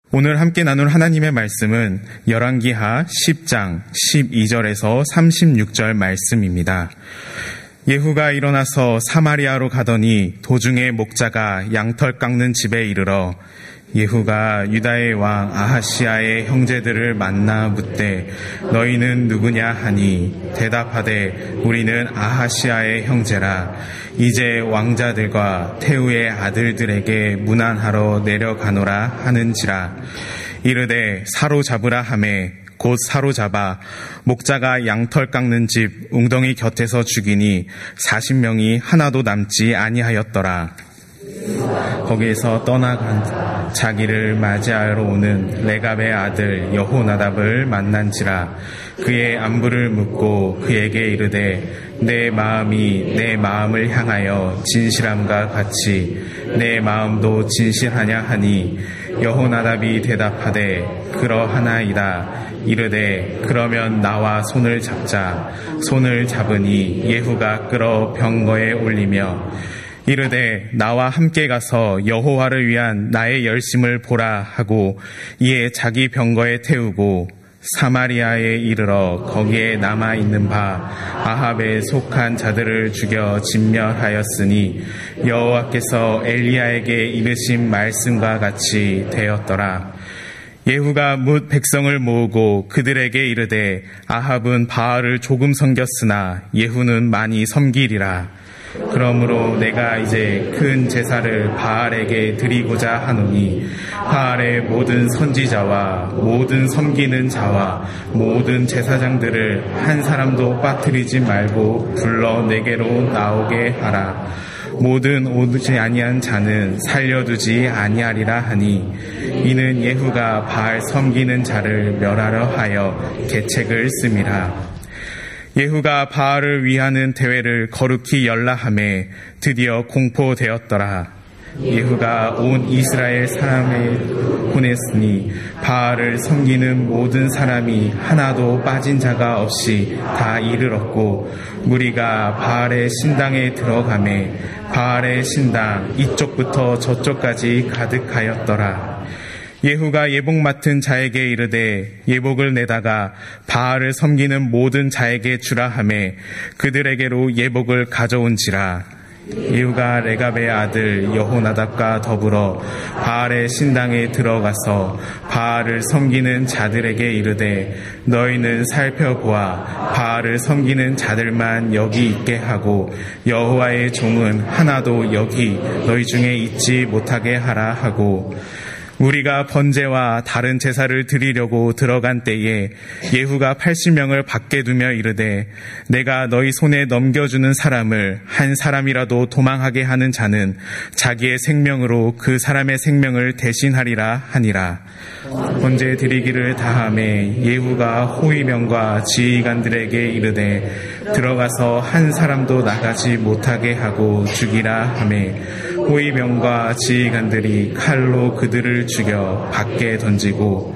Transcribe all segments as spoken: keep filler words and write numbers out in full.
오늘 함께 나눌 하나님의 말씀은 열왕기하 십 장 십이 절에서 삼십육 절 말씀입니다. 예후가 일어나서 사마리아로 가더니 도중에 목자가 양털 깎는 집에 이르러 예후가 유다의 왕 아하시아의 형제들을 만나 묻되 너희는 누구냐 하니 대답하되 우리는 아하시아의 형제라. 이제 왕자들과 태우의 아들들에게 문안하러 내려가노라 하는지라. 이르되 사로잡으라 하매 곧 사로잡아 목자가 양털 깎는 집 웅덩이 곁에서 죽이니 사십 명이 하나도 남지 아니하였더라. 거기에서 떠나간 자기를 맞이하러 오는 레갑의 아들 여호나답을 만난지라. 그의 안부를 묻고 그에게 이르되 내 마음이 내 마음을 향하여 진실함과 같이 내 마음도 진실하냐 하니 여호나답이 대답하되 그러하나이다. 이르되 그러면 나와 손을 잡자. 손을 잡으니 예후가 끌어 병거에 올리며 이르되 나와 함께 가서 여호와를 위한 나의 열심을 보라 하고 이에 자기 병거에 태우고 사마리아에 이르러 거기에 남아있는 바 아합에 속한 자들을 죽여 진멸하였으니 여호와께서 엘리야에게 이르신 말씀과 같이 되었더라. 예후가 뭇 백성을 모으고 그들에게 이르되 아합은 바알을 조금 섬겼으나 예후는 많이 섬기리라. 그러므로 내가 이제 큰 제사를 바알에게 드리고자 하노니 바알의 모든 선지자와 모든 섬기는 자와 모든 제사장들을 한 사람도 빠뜨리지 말고 불러 내게로 나오게 하라. 모든 오지 아니한 자는 살려두지 아니하리라 하니 이는 예후가 바알 섬기는 자를 멸하려 하여 계책을 씀이라. 예후가 바알을 위하는 대회를 거룩히 열라하매 드디어 공포되었더라. 예후가 온 이스라엘 사람을 보냈으니 바알을 섬기는 모든 사람이 하나도 빠진 자가 없이 다 이르렀고 무리가 바알의 신당에 들어가매 바알의 신당 이쪽부터 저쪽까지 가득하였더라. 예후가 예복 맡은 자에게 이르되 예복을 내다가 바알을 섬기는 모든 자에게 주라 하매 그들에게로 예복을 가져온지라. 예후가 레갑의 아들 여호나답과 더불어 바알의 신당에 들어가서 바알을 섬기는 자들에게 이르되 너희는 살펴보아 바알을 섬기는 자들만 여기 있게 하고 여호와의 종은 하나도 여기 너희 중에 있지 못하게 하라 하고 우리가 번제와 다른 제사를 드리려고 들어간 때에 예후가 팔십 명을 밖에 두며 이르되 내가 너희 손에 넘겨주는 사람을 한 사람이라도 도망하게 하는 자는 자기의 생명으로 그 사람의 생명을 대신하리라 하니라. 번제 드리기를 다하매 예후가 호위병과 지휘관들에게 이르되 들어가서 한 사람도 나가지 못하게 하고 죽이라 하매 호위병과 지휘관들이 칼로 그들을 죽여 밖에 던지고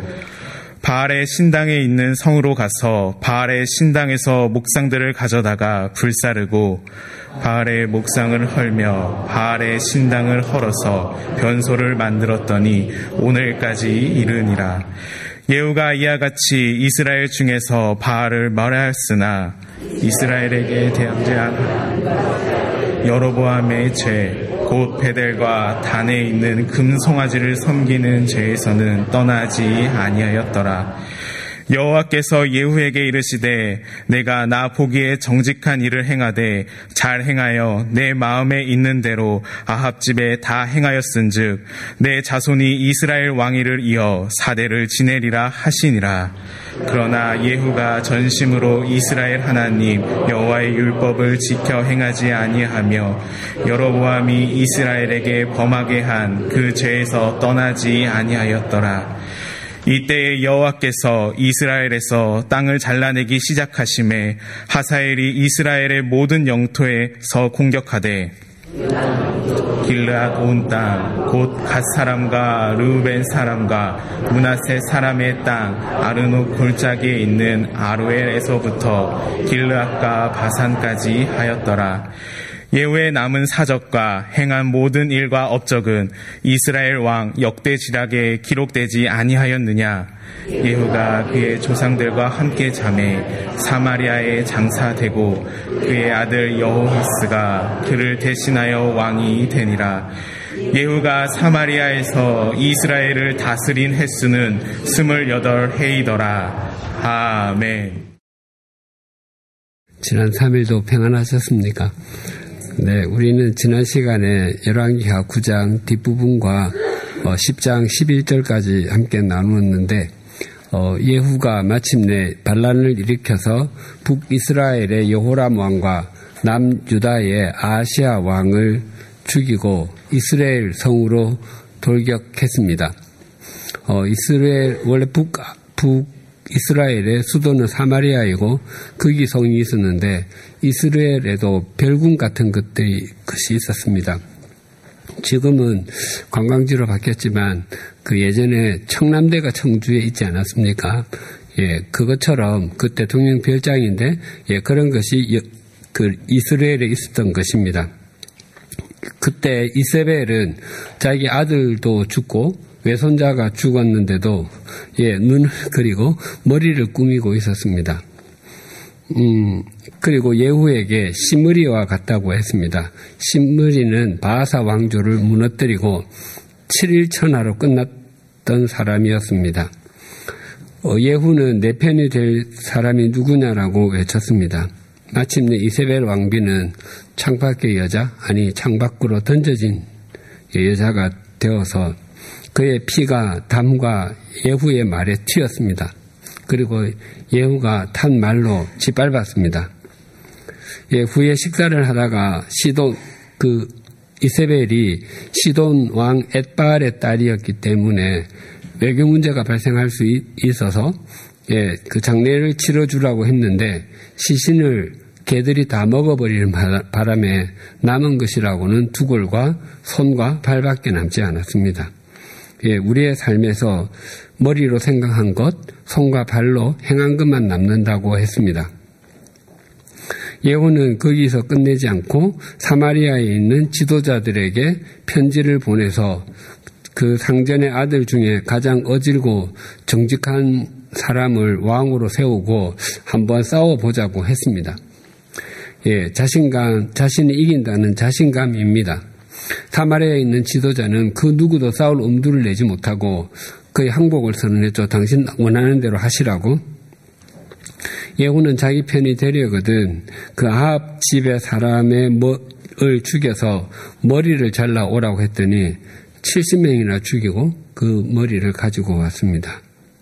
바알의 신당에 있는 성으로 가서 바알의 신당에서 목상들을 가져다가 불사르고 바알의 목상을 헐며 바알의 신당을 헐어서 변소를 만들었더니 오늘까지 이르니라. 예후가 이와 같이 이스라엘 중에서 바알을 멸하였으나 이스라엘에게 대항제한 여로보암의 죄 곧 베델과 단에 있는 금송아지를 섬기는 죄에서는 떠나지 아니하였더라. 여호와께서 예후에게 이르시되 내가 나 보기에 정직한 일을 행하되 잘 행하여 내 마음에 있는 대로 아합 집에 다 행하였은즉 내 자손이 이스라엘 왕위를 이어 사대를 지내리라 하시니라. 그러나 예후가 전심으로 이스라엘 하나님 여호와의 율법을 지켜 행하지 아니하며 여로보암이 이스라엘에게 범하게 한 그 죄에서 떠나지 아니하였더라. 이때에 여호와께서 이스라엘에서 땅을 잘라내기 시작하심에 하사엘이 이스라엘의 모든 영토에서 공격하되 길르앗 온 땅 곧 갓 사람과 르우벤 사람과 므낫세 사람의 땅 아르논 골짜기에 있는 아로엘에서부터 길르앗과 바산까지 하였더라. 예후의 남은 사적과 행한 모든 일과 업적은 이스라엘 왕 역대지략에 기록되지 아니하였느냐? 예후가 그의 조상들과 함께 잠에 사마리아에 장사되고 그의 아들 여호아스가 그를 대신하여 왕이 되니라. 예후가 사마리아에서 이스라엘을 다스린 횟수는 스물여덟 해이더라. 아멘. 지난 삼 일도 평안하셨습니까? 네, 우리는 지난 시간에 열왕기하 구 장 뒷부분과 어, 십 장 십일 절까지 함께 나누었는데 어, 예후가 마침내 반란을 일으켜서 북이스라엘의 여호람 왕과 남유다의 아하시야 왕을 죽이고 이스라엘 성으로 돌격했습니다. 어, 이스라엘 원래 북, 북 이스라엘의 수도는 사마리아이고 거기 성이 있었는데 이스라엘에도 별궁 같은 것들이 것이 있었습니다. 지금은 관광지로 바뀌었지만 그 예전에 청남대가 청주에 있지 않았습니까? 예, 그것처럼 그 대통령 별장인데 예, 그런 것이 그 이스라엘에 있었던 것입니다. 그때 이세벨은 자기 아들도 죽고 외손자가 죽었는데도 예, 눈을 그리고 머리를 꾸미고 있었습니다. 음, 그리고 예후에게 시므리와 같다고 했습니다. 시므리는 바하사 왕조를 무너뜨리고 칠 일 천하로 끝났던 사람이었습니다. 어, 예후는 내 편이 될 사람이 누구냐라고 외쳤습니다. 마침내 이세벨 왕비는 창밖의 여자, 아니 창밖으로 던져진 여자가 되어서 그의 피가 담과 예후의 말에 튀었습니다. 그리고 예후가 탄 말로 짓밟았습니다. 예, 후에 식사를 하다가 시돈, 그 이세벨이 시돈 왕 엣바알의 딸이었기 때문에 외교 문제가 발생할 수 있어서 예, 그 장례를 치러주라고 했는데 시신을 개들이 다 먹어버리는 바람에 남은 것이라고는 두골과 손과 발밖에 남지 않았습니다. 예, 우리의 삶에서 머리로 생각한 것, 손과 발로 행한 것만 남는다고 했습니다. 예후는 거기서 끝내지 않고 사마리아에 있는 지도자들에게 편지를 보내서 그 상전의 아들 중에 가장 어질고 정직한 사람을 왕으로 세우고 한번 싸워보자고 했습니다. 예, 자신감, 자신이 이긴다는 자신감입니다. 사마리아에 있는 지도자는 그 누구도 싸울 엄두를 내지 못하고 그의 항복을 선언했죠. 당신 원하는 대로 하시라고. 예후는 자기 편이 되려거든 그 아합 집의 사람의 머를 죽여서 머리를 잘라 오라고 했더니 칠십 명이나 죽이고 그 머리를 가지고 왔습니다.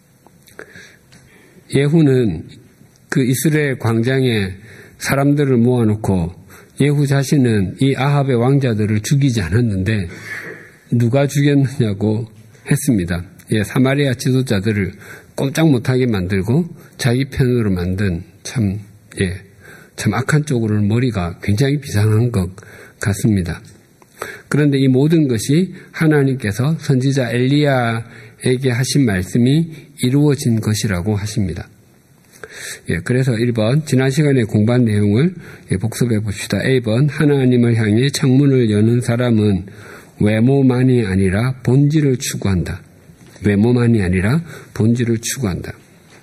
예후는 그 이스라엘 광장에 사람들을 모아놓고 예후 자신은 이 아합의 왕자들을 죽이지 않았는데 누가 죽였느냐고 했습니다. 예, 사마리아 지도자들을 꼼짝 못하게 만들고 자기 편으로 만든 참, 예, 참 악한 쪽으로는 머리가 굉장히 비상한 것 같습니다. 그런데 이 모든 것이 하나님께서 선지자 엘리야에게 하신 말씀이 이루어진 것이라고 하십니다. 예, 그래서 일 번 지난 시간에 공부한 내용을 예, 복습해 봅시다. 일 번 하나님을 향해 창문을 여는 사람은 외모만이 아니라 본질을 추구한다. 외모만이 아니라 본질을 추구한다.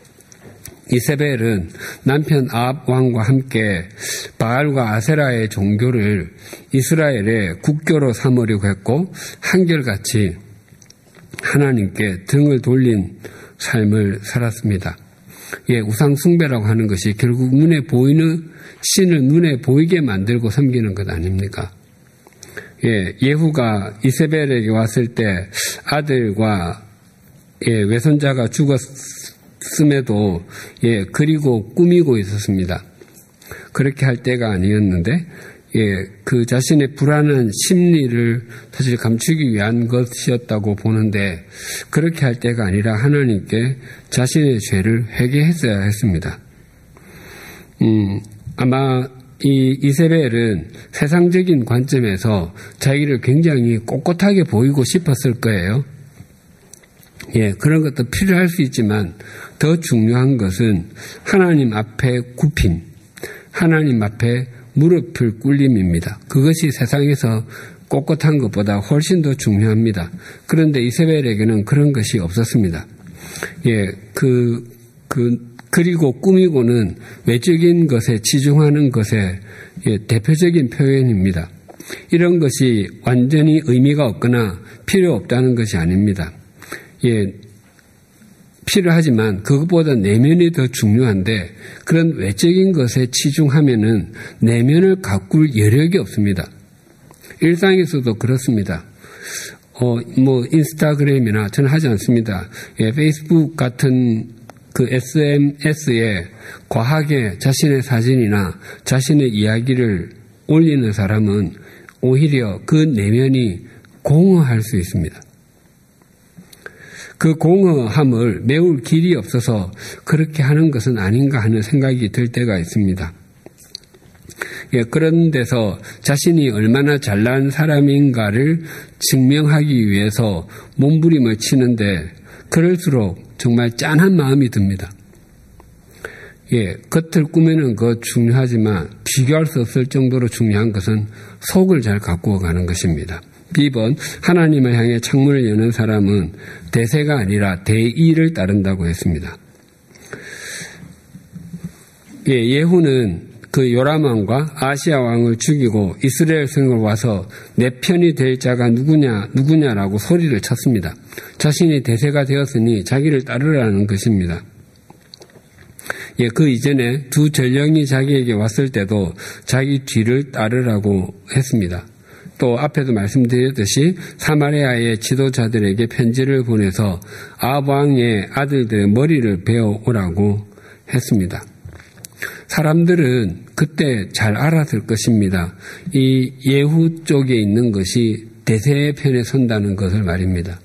이세벨은 남편 아합 왕과 함께 바알과 아세라의 종교를 이스라엘의 국교로 삼으려고 했고 한결같이 하나님께 등을 돌린 삶을 살았습니다. 예, 우상 숭배라고 하는 것이 결국 눈에 보이는 신을 눈에 보이게 만들고 섬기는 것 아닙니까? 예, 예후가 이세벨에게 왔을 때 아들과 예, 외손자가 죽었음에도 예, 그리고 꾸미고 있었습니다. 그렇게 할 때가 아니었는데 예, 그 자신의 불안한 심리를 사실 감추기 위한 것이었다고 보는데 그렇게 할 때가 아니라 하나님께 자신의 죄를 회개했어야 했습니다. 음, 아마 이 이세벨은 세상적인 관점에서 자기를 굉장히 꼿꼿하게 보이고 싶었을 거예요. 예, 그런 것도 필요할 수 있지만 더 중요한 것은 하나님 앞에 굽힘, 하나님 앞에 무릎을 꿇림입니다. 그것이 세상에서 꼿꼿한 것보다 훨씬 더 중요합니다. 그런데 이세벨에게는 그런 것이 없었습니다. 예, 그, 그, 그리고 꾸미고는 외적인 것에 치중하는 것의 예, 대표적인 표현입니다. 이런 것이 완전히 의미가 없거나 필요 없다는 것이 아닙니다. 예, 필요하지만 그것보다 내면이 더 중요한데 그런 외적인 것에 치중하면은 내면을 가꿀 여력이 없습니다. 일상에서도 그렇습니다. 어, 뭐 인스타그램이나 저는 하지 않습니다. 예, 페이스북 같은 그 에스엔에스에 과하게 자신의 사진이나 자신의 이야기를 올리는 사람은 오히려 그 내면이 공허할 수 있습니다. 그 공허함을 메울 길이 없어서 그렇게 하는 것은 아닌가 하는 생각이 들 때가 있습니다. 예, 그런 데서 자신이 얼마나 잘난 사람인가를 증명하기 위해서 몸부림을 치는데 그럴수록 정말 짠한 마음이 듭니다. 예, 겉을 꾸미는 것 중요하지만 비교할 수 없을 정도로 중요한 것은 속을 잘 가꾸어 가는 것입니다. 비 번 하나님을 향해 창문을 여는 사람은 대세가 아니라 대의를 따른다고 했습니다. 예, 예후는 그 요람 왕과 아시아 왕을 죽이고 이스라엘 성을 와서 내 편이 될 자가 누구냐 누구냐라고 소리를 쳤습니다. 자신이 대세가 되었으니 자기를 따르라는 것입니다. 예, 그 이전에 두 전령이 자기에게 왔을 때도 자기 뒤를 따르라고 했습니다. 또 앞에도 말씀드렸듯이 사마리아의 지도자들에게 편지를 보내서 아합 왕의 아들들의 머리를 베어오라고 했습니다. 사람들은 그때 잘 알았을 것입니다. 이 예후 쪽에 있는 것이 대세의 편에 선다는 것을 말입니다.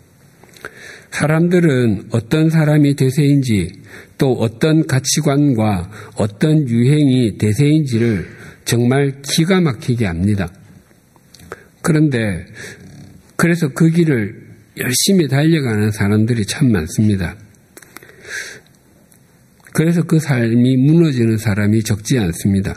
사람들은 어떤 사람이 대세인지 또 어떤 가치관과 어떤 유행이 대세인지를 정말 기가 막히게 압니다. 그런데 그래서 그 길을 열심히 달려가는 사람들이 참 많습니다. 그래서 그 삶이 무너지는 사람이 적지 않습니다.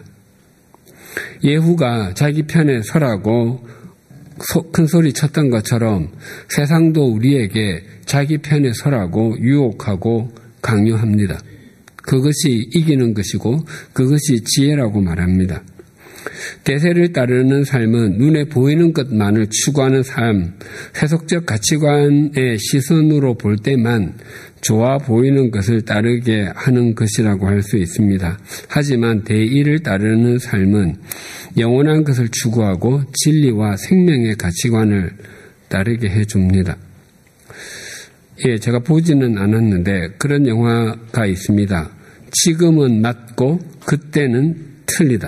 예후가 자기 편에 서라고 큰 소리 쳤던 것처럼 세상도 우리에게 자기 편에 서라고 유혹하고 강요합니다. 그것이 이기는 것이고 그것이 지혜라고 말합니다. 대세를 따르는 삶은 눈에 보이는 것만을 추구하는 삶, 세속적 가치관의 시선으로 볼 때만 좋아 보이는 것을 따르게 하는 것이라고 할 수 있습니다. 하지만 대의를 따르는 삶은 영원한 것을 추구하고 진리와 생명의 가치관을 따르게 해줍니다. 예, 제가 보지는 않았는데 그런 영화가 있습니다. 지금은 맞고 그때는 틀리다.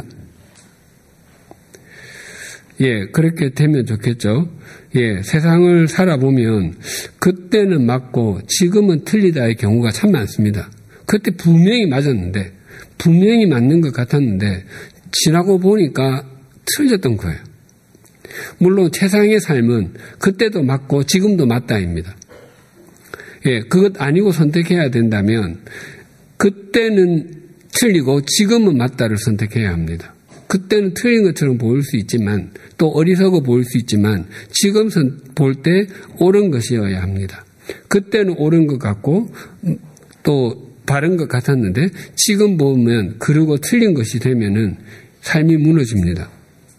예, 그렇게 되면 좋겠죠. 예, 세상을 살아보면 그때는 맞고 지금은 틀리다의 경우가 참 많습니다. 그때 분명히 맞았는데, 분명히 맞는 것 같았는데 지나고 보니까 틀렸던 거예요. 물론 세상의 삶은 그때도 맞고 지금도 맞다입니다. 예, 그것 아니고 선택해야 된다면 그때는 틀리고 지금은 맞다를 선택해야 합니다. 그때는 틀린 것처럼 보일 수 있지만 또 어리석어 보일 수 있지만 지금 볼 때 옳은 것이어야 합니다. 그때는 옳은 것 같고 또 바른 것 같았는데 지금 보면 그러고 틀린 것이 되면은 삶이 무너집니다.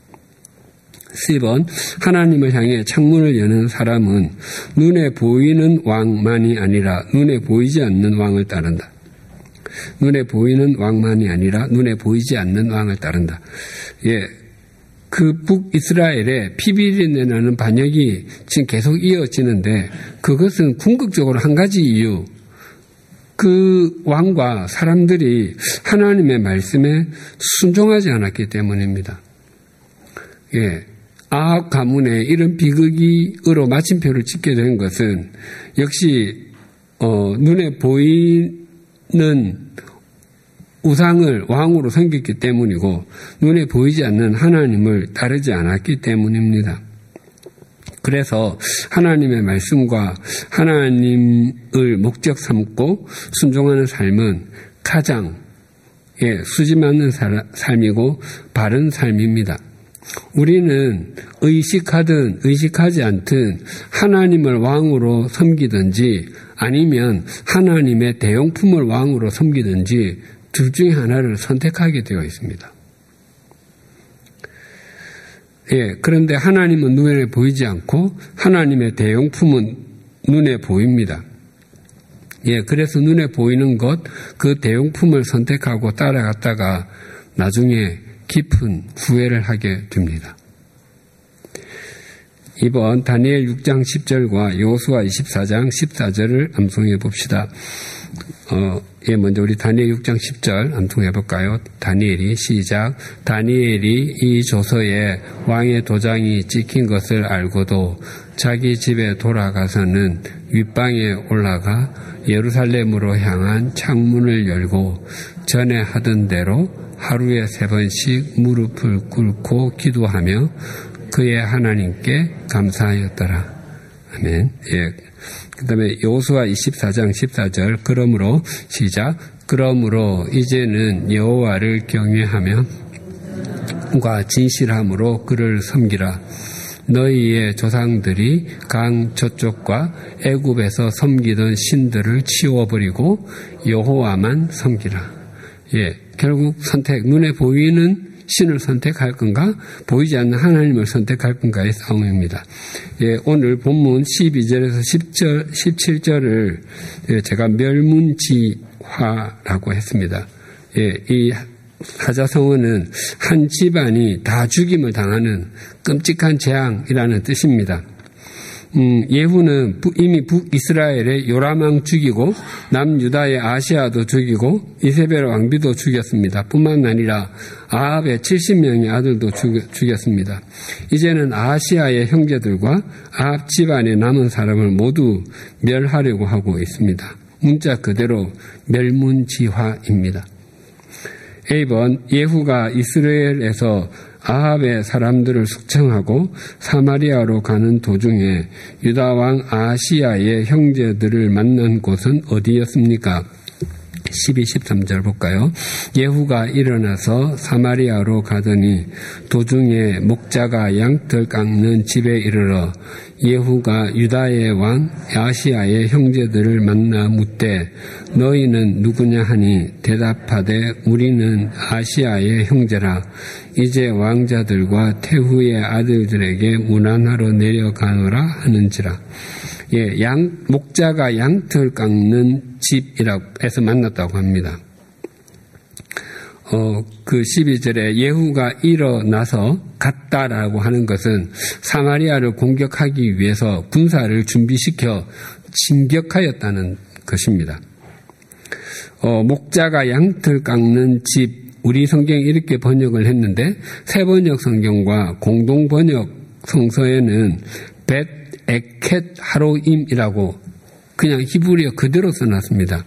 십 번 하나님을 향해 창문을 여는 사람은 눈에 보이는 왕만이 아니라 눈에 보이지 않는 왕을 따른다. 눈에 보이는 왕만이 아니라 눈에 보이지 않는 왕을 따른다. 예, 그 북이스라엘의 피비린내나는 반역이 지금 계속 이어지는데 그것은 궁극적으로 한 가지 이유. 그 왕과 사람들이 하나님의 말씀에 순종하지 않았기 때문입니다. 예, 아합 가문에 이런 비극으로 마침표를 찍게 된 것은 역시 어, 눈에 보이는 우상을 왕으로 섬겼기 때문이고 눈에 보이지 않는 하나님을 따르지 않았기 때문입니다. 그래서 하나님의 말씀과 하나님을 목적 삼고 순종하는 삶은 가장 예, 수지 맞는 삶이고 바른 삶입니다. 우리는 의식하든 의식하지 않든 하나님을 왕으로 섬기든지 아니면 하나님의 대용품을 왕으로 섬기든지 둘 중에 하나를 선택하게 되어 있습니다. 예, 그런데 하나님은 눈에 보이지 않고 하나님의 대용품은 눈에 보입니다. 예, 그래서 눈에 보이는 것, 그 대용품을 선택하고 따라갔다가 나중에 깊은 후회를 하게 됩니다. 이번 다니엘 육 장 십 절과 여호수아 이십사 장 십사 절을 암송해 봅시다. 어, 예, 먼저 우리 다니엘 육 장 십 절 암송해 볼까요? 다니엘이 시작. 다니엘이 이 조서에 왕의 도장이 찍힌 것을 알고도 자기 집에 돌아가서는 윗방에 올라가 예루살렘으로 향한 창문을 열고 전에 하던 대로 하루에 세 번씩 무릎을 꿇고 기도하며 그의 하나님께 감사하였더라. 아멘. 예. 그 다음에 여호수아 이십사 장 십사 절 그러므로 시작. 그러므로 이제는 여호와를 경외하며 과 진실함으로 그를 섬기라. 너희의 조상들이 강 저쪽과 애굽에서 섬기던 신들을 치워버리고 여호와만 섬기라. 예, 결국 선택, 눈에 보이는 신을 선택할 건가, 보이지 않는 하나님을 선택할 건가의 싸움입니다. 예, 오늘 본문 십이 절에서 십 절, 십칠 절을 제가 멸문지화라고 했습니다. 예, 이 사자성어는 한 집안이 다 죽임을 당하는 끔찍한 재앙이라는 뜻입니다. 음, 예후는 이미 북이스라엘의 요람왕 죽이고 남유다의 아시아도 죽이고 이세벨 왕비도 죽였습니다. 뿐만 아니라 아합의 칠십 명의 아들도 죽, 죽였습니다. 이제는 아시아의 형제들과 아합 집안에 남은 사람을 모두 멸하려고 하고 있습니다. 문자 그대로 멸문지화입니다. A번 예후가 이스라엘에서 아합의 사람들을 숙청하고 사마리아로 가는 도중에 유다왕 아시아의 형제들을 만난 곳은 어디였습니까? 십이, 십삼 절 볼까요? 예후가 일어나서 사마리아로 가더니 도중에 목자가 양털 깎는 집에 이르러 예후가 유다의 왕 아시아의 형제들을 만나 묻되 너희는 누구냐 하니 대답하되 우리는 아시아의 형제라. 이제 왕자들과 태후의 아들들에게 문안하러 내려가노라 하는지라. 예, 양, 목자가 양털 깎는 집이라고 해서 만났다고 합니다. 어, 그 십이 절에 예후가 일어나서 갔다라고 하는 것은 사마리아를 공격하기 위해서 군사를 준비시켜 진격하였다는 것입니다. 어, 목자가 양털 깎는 집, 우리 성경이 이렇게 번역을 했는데 새 번역 성경과 공동 번역 성서에는 벳 에켓 하로임이라고 그냥 히브리어 그대로 써놨습니다.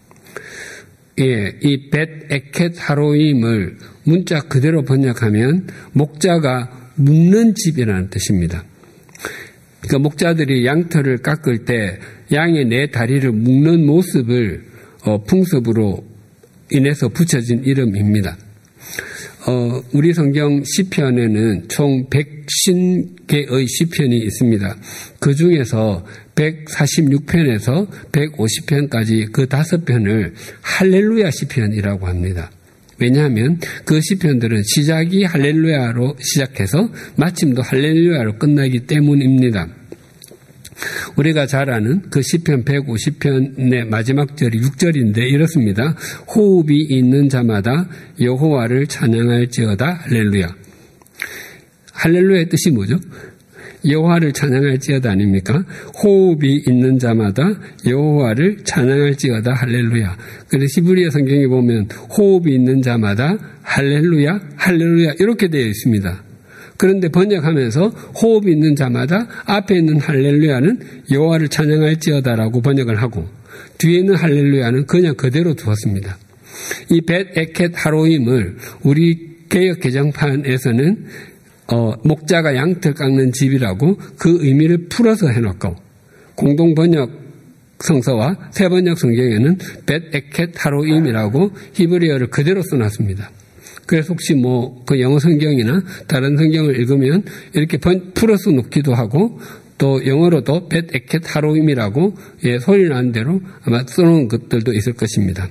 예, 이 벳 에켓 하로임을 문자 그대로 번역하면 목자가 묶는 집이라는 뜻입니다. 그러니까 목자들이 양털을 깎을 때 양의 네 다리를 묶는 모습을 어, 풍습으로 인해서 붙여진 이름입니다. 어, 우리 성경 시편에는 총 백오십 개의 시편이 있습니다. 그 중에서 백사십육 편에서 백오십 편까지 그 다섯 편을 할렐루야 시편이라고 합니다. 왜냐하면 그 시편들은 시작이 할렐루야로 시작해서 마침도 할렐루야로 끝나기 때문입니다. 우리가 잘 아는 그 시편 백오십 편의 마지막 절이 육 절인데 이렇습니다. 호흡이 있는 자마다 여호와를 찬양할지어다 할렐루야. 할렐루야의 뜻이 뭐죠? 여호와를 찬양할지어다 아닙니까? 호흡이 있는 자마다 여호와를 찬양할지어다 할렐루야. 그래서 히브리어 성경에 보면 호흡이 있는 자마다 할렐루야, 할렐루야 이렇게 되어 있습니다. 그런데 번역하면서 호흡이 있는 자마다 앞에 있는 할렐루야는 여호와를 찬양할지어다라고 번역을 하고 뒤에 있는 할렐루야는 그냥 그대로 두었습니다. 이 벳 에켓 하로임을 우리 개역 개정판에서는 어, 목자가 양털 깎는 집이라고 그 의미를 풀어서 해놓고 공동 번역 성서와 새 번역 성경에는 벳 에켓 하로임이라고 히브리어를 그대로 써놨습니다. 그래서 혹시 뭐 그 영어 성경이나 다른 성경을 읽으면 이렇게 풀어서 놓기도 하고 또 영어로도 벳 에켓 하로임이라고 예, 소리 나는 대로 아마 써놓은 것들도 있을 것입니다.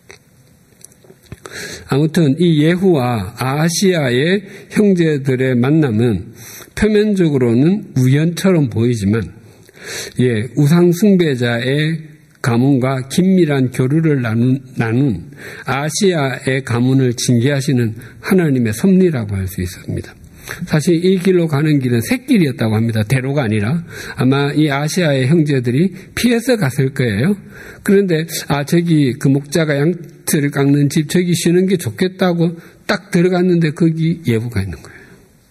아무튼 이 예후와 아하시아의 형제들의 만남은 표면적으로는 우연처럼 보이지만 예, 우상 숭배자의 가문과 긴밀한 교류를 나눈, 나눈 아시아의 가문을 징계하시는 하나님의 섭리라고 할 수 있습니다. 사실 이 길로 가는 길은 샛길이었다고 합니다. 대로가 아니라 아마 이 아시아의 형제들이 피해서 갔을 거예요. 그런데 아 저기 그 목자가 양털을 깎는 집 저기 쉬는 게 좋겠다고 딱 들어갔는데 거기 예후가 있는 거예요.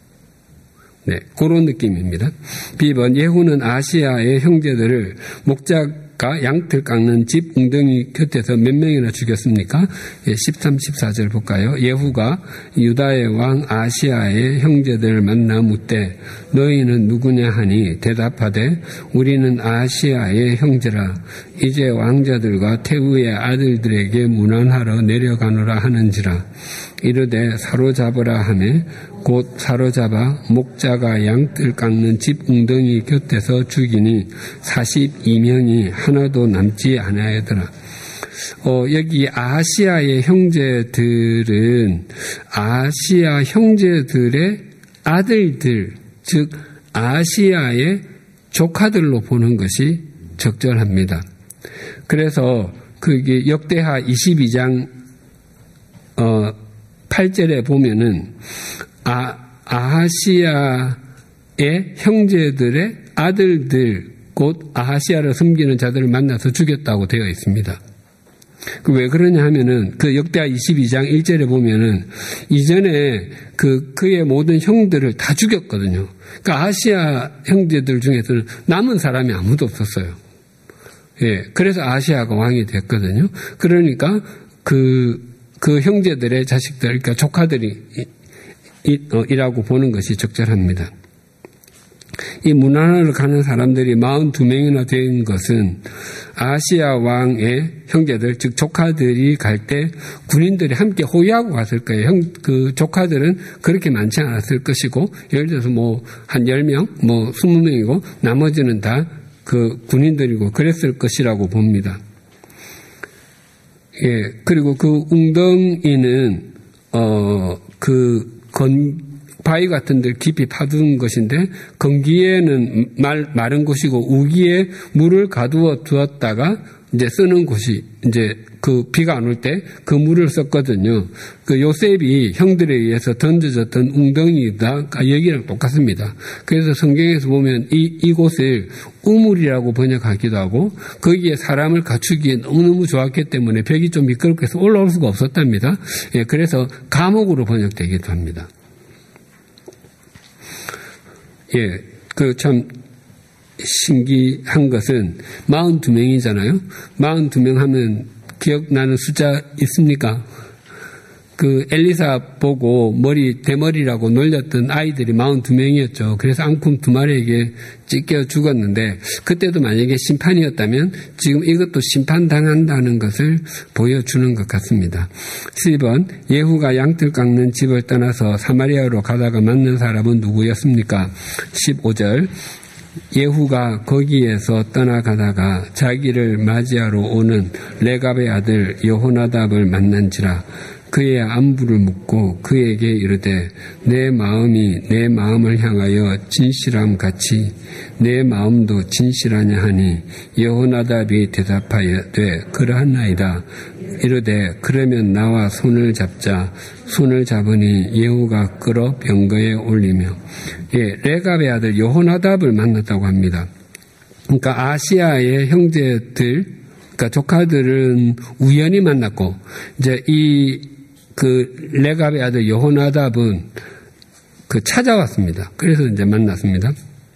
네, 그런 느낌입니다. 비 번 예후는 아시아의 형제들을 목자가 양털 깎는 집 웅덩이 곁에서 몇 명이나 죽였습니까? 예, 십삼, 십사 절 볼까요? 예후가 유다의 왕 아시아의 형제들을 만나 묻되 너희는 누구냐 하니 대답하되 우리는 아시아의 형제라. 이제 왕자들과 태우의 아들들에게 문안하러 내려가노라 하는지라. 이르되 사로잡으라 하매 곧 사로잡아 목자가 양뜰 깎는 집 웅덩이 곁에서 죽이니 사십이 명이 하나도 남지 아니하더라. 어, 여기 아시아의 형제들은 아시아 형제들의 아들들, 즉 아시아의 조카들로 보는 것이 적절합니다. 그래서 그게 역대하 이십이 장 어, 팔 절에 보면은 아, 아하시아의 형제들의 아들들 곧 아하시아를 섬기는 자들을 만나서 죽였다고 되어 있습니다. 그 왜 그러냐 하면은 그 역대하 이십이 장 일 절에 보면은 이전에 그 그의 모든 형들을 다 죽였거든요. 그러니까 아시아 형제들 중에서는 남은 사람이 아무도 없었어요. 예, 그래서 아시아가 왕이 됐거든요. 그러니까 그 그 형제들의 자식들, 그러니까 조카들이 이라고 보는 것이 적절합니다. 이 문안하러 가는 사람들이 사십이 명이나 된 것은 아시아 왕의 형제들, 즉 조카들이 갈 때 군인들이 함께 호위하고 갔을 거예요. 형, 그 조카들은 그렇게 많지 않았을 것이고, 예를 들어서 뭐 한 열 명, 뭐 이십 명이고 나머지는 다 그 군인들이고 그랬을 것이라고 봅니다. 예, 그리고 그 웅덩이는 어, 그 건, 바위 같은 데 깊이 파둔 것인데 건기에는 말, 마른 곳이고 우기에 물을 가두어 두었다가 이제 쓰는 곳이 이제 그 비가 안 올 때 그 물을 썼거든요. 그 요셉이 형들에 의해서 던져졌던 웅덩이다. 여기랑 똑같습니다. 그래서 성경에서 보면 이, 이곳을 우물이라고 번역하기도 하고 거기에 사람을 갖추기에 너무너무 좋았기 때문에 벽이 좀 미끄럽게 해서 올라올 수가 없었답니다. 예, 그래서 감옥으로 번역되기도 합니다. 예, 그 참 신기한 것은 사십이 명이잖아요. 사십이 명 하면 기억나는 숫자 있습니까? 그 엘리사 보고 머리 대머리라고 놀렸던 아이들이 사십이 명이었죠. 그래서 앙큼 두 마리에게 찢겨 죽었는데 그때도 만약에 심판이었다면 지금 이것도 심판당한다는 것을 보여주는 것 같습니다. 칠 번 예후가 양털 깎는 집을 떠나서 사마리아로 가다가 만난 사람은 누구였습니까? 십오 절 예후가 거기에서 떠나가다가 자기를 맞이하러 오는 레갑의 아들 여호나답을 만난지라. 그의 안부를 묻고 그에게 이르되 내 마음이 내 마음을 향하여 진실함 같이 내 마음도 진실하냐 하니 여호나답이 대답하여되 그러하나이다. 이르되 그러면 나와 손을 잡자. 손을 잡으니 예후가 끌어 병거에 올리며 예, 레갑의 아들 여호나답을 만났다고 합니다. 그러니까 아시아의 형제들, 그러니까 조카들은 우연히 만났고 이제 이 그 레갑의 아들 여호나답은 그 찾아왔습니다. 그래서 이제 만났습니다.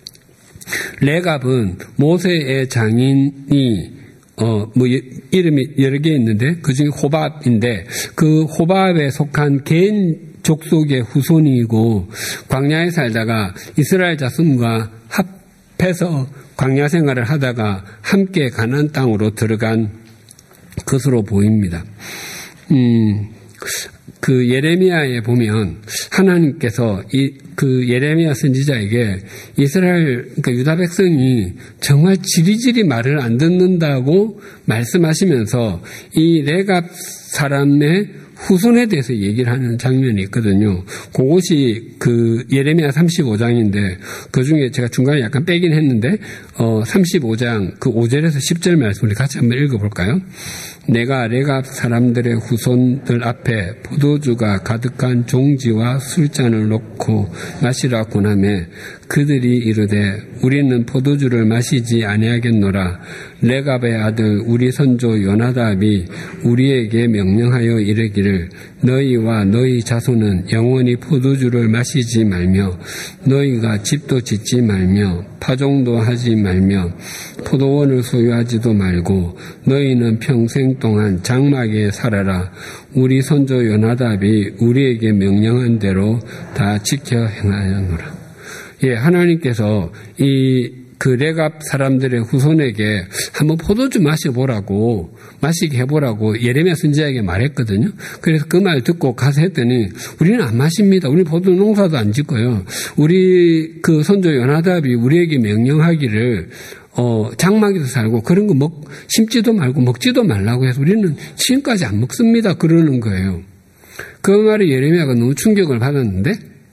레갑은 모세의 장인이 어 뭐 이름이 여러 개 있는데 그 중에 호밥인데 그 호밥에 속한 겐 족속의 후손이고 광야에 살다가 이스라엘 자손과 합해서 광야 생활을 하다가 함께 가나안 땅으로 들어간 것으로 보입니다. 음, 그 예레미야에 보면 하나님께서 이 그 예레미야 선지자에게 이스라엘, 그러니까 유다 백성이 정말 지리지리 말을 안 듣는다고 말씀하시면서 이 레갑 사람의 후손에 대해서 얘기를 하는 장면이 있거든요. 그것이 그 예레미야 삼십오 장인데 그 중에 제가 중간에 약간 빼긴 했는데 어 삼십오 장 그 오 절에서 십 절 말씀 우리 같이 한번 읽어볼까요? 내가 레갑 사람들의 후손들 앞에 포도주가 가득한 종지와 술잔을 놓고 마시라 고나매 그들이 이르되 우리는 포도주를 마시지 아니하겠노라. 레갑의 아들 우리 선조 요나답이 우리에게 명령하여 이르기를 너희와 너희 자손은 영원히 포도주를 마시지 말며 너희가 집도 짓지 말며 파종도 하지 말며 포도원을 소유하지도 말고 너희는 평생 동안 장막에 살아라. 우리 선조 요나답이 우리에게 명령한 대로 다 지켜 행하였노라. 예, 하나님께서 이 그 레갑 사람들의 후손에게 한번 포도주 마셔보라고, 마시게 해보라고 예레미야 선지자에게 말했거든요. 그래서 그 말 듣고 가서 했더니 우리는 안 마십니다. 우리 포도 농사도 안 짓고요. 우리 그 선조 요나답이 우리에게 명령하기를 어, 장막에서 살고 그런 거 먹, 심지도 말고 먹지도 말라고 해서 우리는 지금까지 안 먹습니다. 그러는 거예요. 그 말에 예레미야가 너무 충격을 받았는데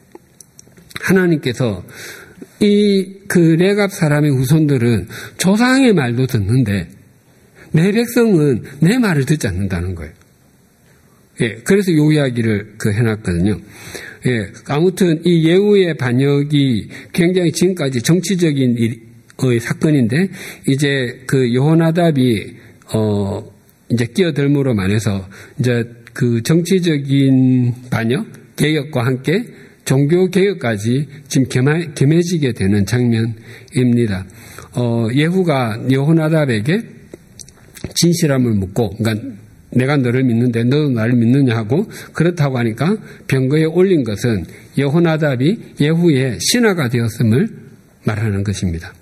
하나님께서 이 그 레갑 사람의 후손들은 조상의 말도 듣는데 내 백성은 내 말을 듣지 않는다는 거예요. 예, 그래서 요 이야기를 그 해놨거든요. 예, 아무튼 이 예후의 반역이 굉장히 지금까지 정치적인 일, 어, 사건인데 이제 그 여호나답이 어 이제 끼어들므로 인해서 이제 그 정치적인 반역 개혁과 함께 종교 개혁까지 지금 겸하, 겸해지게 되는 장면입니다. 어, 예후가 여호나답에게 진실함을 묻고, 그러니까 내가 너를 믿는데 너도 나를 믿느냐 하고 그렇다고 하니까 병거에 올린 것은 여호나답이 예후의 신하가 되었음을 말하는 것입니다.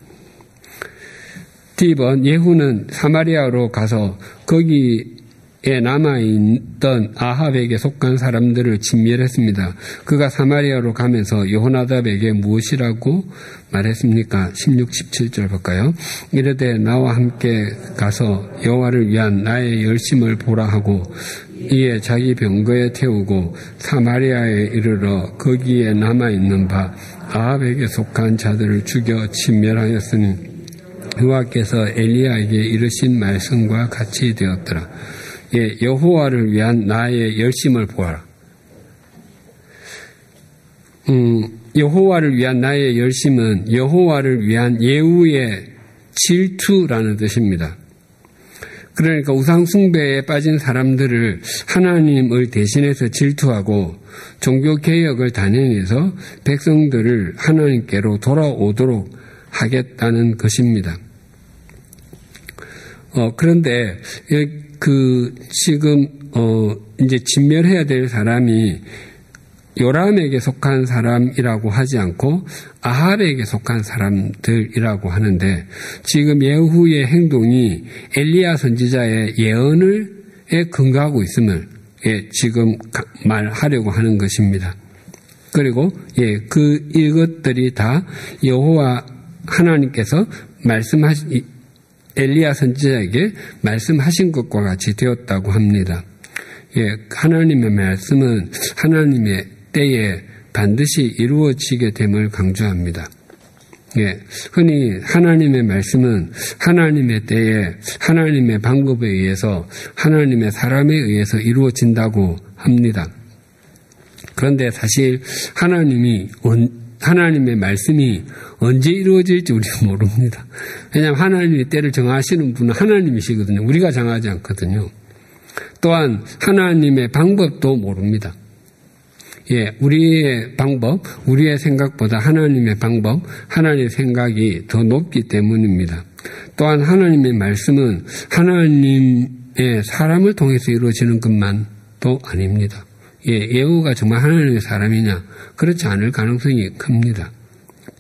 뒤번 예후는 사마리아로 가서 거기 에 남아있던 아합에게 속한 사람들을 진멸했습니다. 그가 사마리아로 가면서 여호나답에게 무엇이라고 말했습니까? 십육, 십칠 절 볼까요? 이르되 나와 함께 가서 여호와를 위한 나의 열심을 보라 하고 이에 자기 병거에 태우고 사마리아에 이르러 거기에 남아있는 바 아합에게 속한 자들을 죽여 진멸하였으니 여호와께서 엘리야에게 이르신 말씀과 같이 되었더라. 예, 여호와를 위한 나의 열심을 보아라. 음, 여호와를 위한 나의 열심은 여호와를 위한 예후의 질투라는 뜻입니다. 그러니까 우상 숭배에 빠진 사람들을 하나님을 대신해서 질투하고 종교 개혁을 단행해서 백성들을 하나님께로 돌아오도록 하겠다는 것입니다. 어, 그런데 그 지금 어 이제 진멸해야 될 사람이 요람에게 속한 사람이라고 하지 않고 아합에게 속한 사람들이라고 하는데 지금 예후의 행동이 엘리야 선지자의 예언을 근거하고 있음을 예, 지금 말하려고 하는 것입니다. 그리고 예, 그 이것들이 다 여호와 하나님께서 말씀하신 엘리야 선지자에게 말씀하신 것과 같이 되었다고 합니다. 예, 하나님의 말씀은 하나님의 때에 반드시 이루어지게 됨을 강조합니다. 예, 흔히 하나님의 말씀은 하나님의 때에 하나님의 방법에 의해서 하나님의 사람에 의해서 이루어진다고 합니다. 그런데 사실 하나님이 하나님의 말씀이 언제 이루어질지 우리가 모릅니다. 왜냐하면 하나님의 때를 정하시는 분은 하나님이시거든요. 우리가 정하지 않거든요. 또한 하나님의 방법도 모릅니다. 예, 우리의 방법, 우리의 생각보다 하나님의 방법, 하나님의 생각이 더 높기 때문입니다. 또한 하나님의 말씀은 하나님의 사람을 통해서 이루어지는 것만도 아닙니다. 예, 예후가 정말 하나님의 사람이냐? 그렇지 않을 가능성이 큽니다.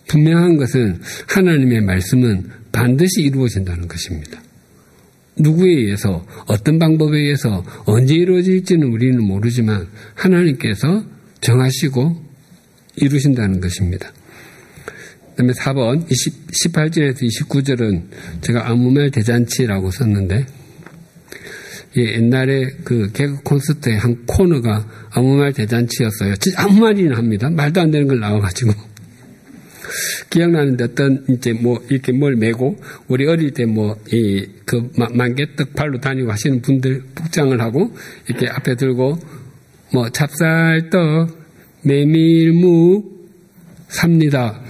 분명한 것은 하나님의 말씀은 반드시 이루어진다는 것입니다. 누구에 의해서, 어떤 방법에 의해서 언제 이루어질지는 우리는 모르지만 하나님께서 정하시고 이루신다는 것입니다. 그 다음에 사 번 십팔 절에서 이십구 절은 제가 아무 말 대잔치라고 썼는데, 예, 옛날에 그 개그 콘서트의 한 코너가 아무 말 대잔치였어요. 진짜 아무 말이나 합니다. 말도 안 되는 걸 나와가지고. 기억나는데 어떤 이제 뭐 이렇게 뭘 메고 우리 어릴 때 뭐 이 그 만개떡 발로 다니고 하시는 분들 복장을 하고 이렇게 앞에 들고 뭐 찹쌀떡 메밀묵 삽니다.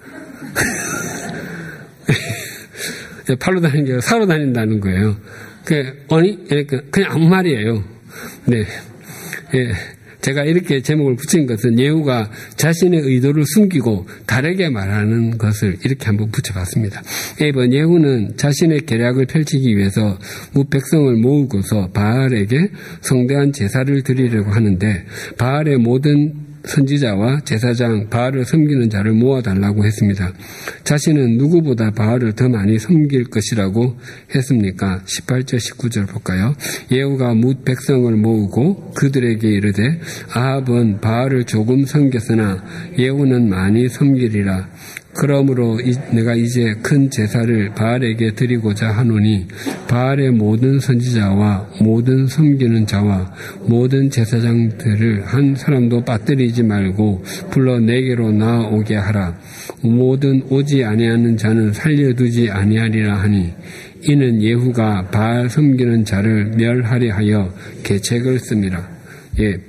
팔로 다니는 게 사로 다닌다는 거예요. 그 아니 그냥 아무 말이에요. 네, 예. 제가 이렇게 제목을 붙인 것은 예후가 자신의 의도를 숨기고 다르게 말하는 것을 이렇게 한번 붙여봤습니다. 일 번 예후는 자신의 계략을 펼치기 위해서 무백성을 모으고서 바알에게 성대한 제사를 드리려고 하는데 바알의 모든 선지자와 제사장, 바알을 섬기는 자를 모아달라고 했습니다. 자신은 누구보다 바알을 더 많이 섬길 것이라고 했습니까? 십팔 절, 십구 절 볼까요? 예후가 뭇 백성을 모으고 그들에게 이르되 아합은 바알을 조금 섬겼으나 예후는 많이 섬기리라. 그러므로 내가 이제 큰 제사를 바알에게 드리고자 하노니 바알의 모든 선지자와 모든 섬기는 자와 모든 제사장들을 한 사람도 빠뜨리지 말고 불러 내게로 나오게 하라. 모든 오지 아니하는 자는 살려두지 아니하리라 하니 이는 예후가 바알 섬기는 자를 멸하려 하여 계책을 씁니다. 예.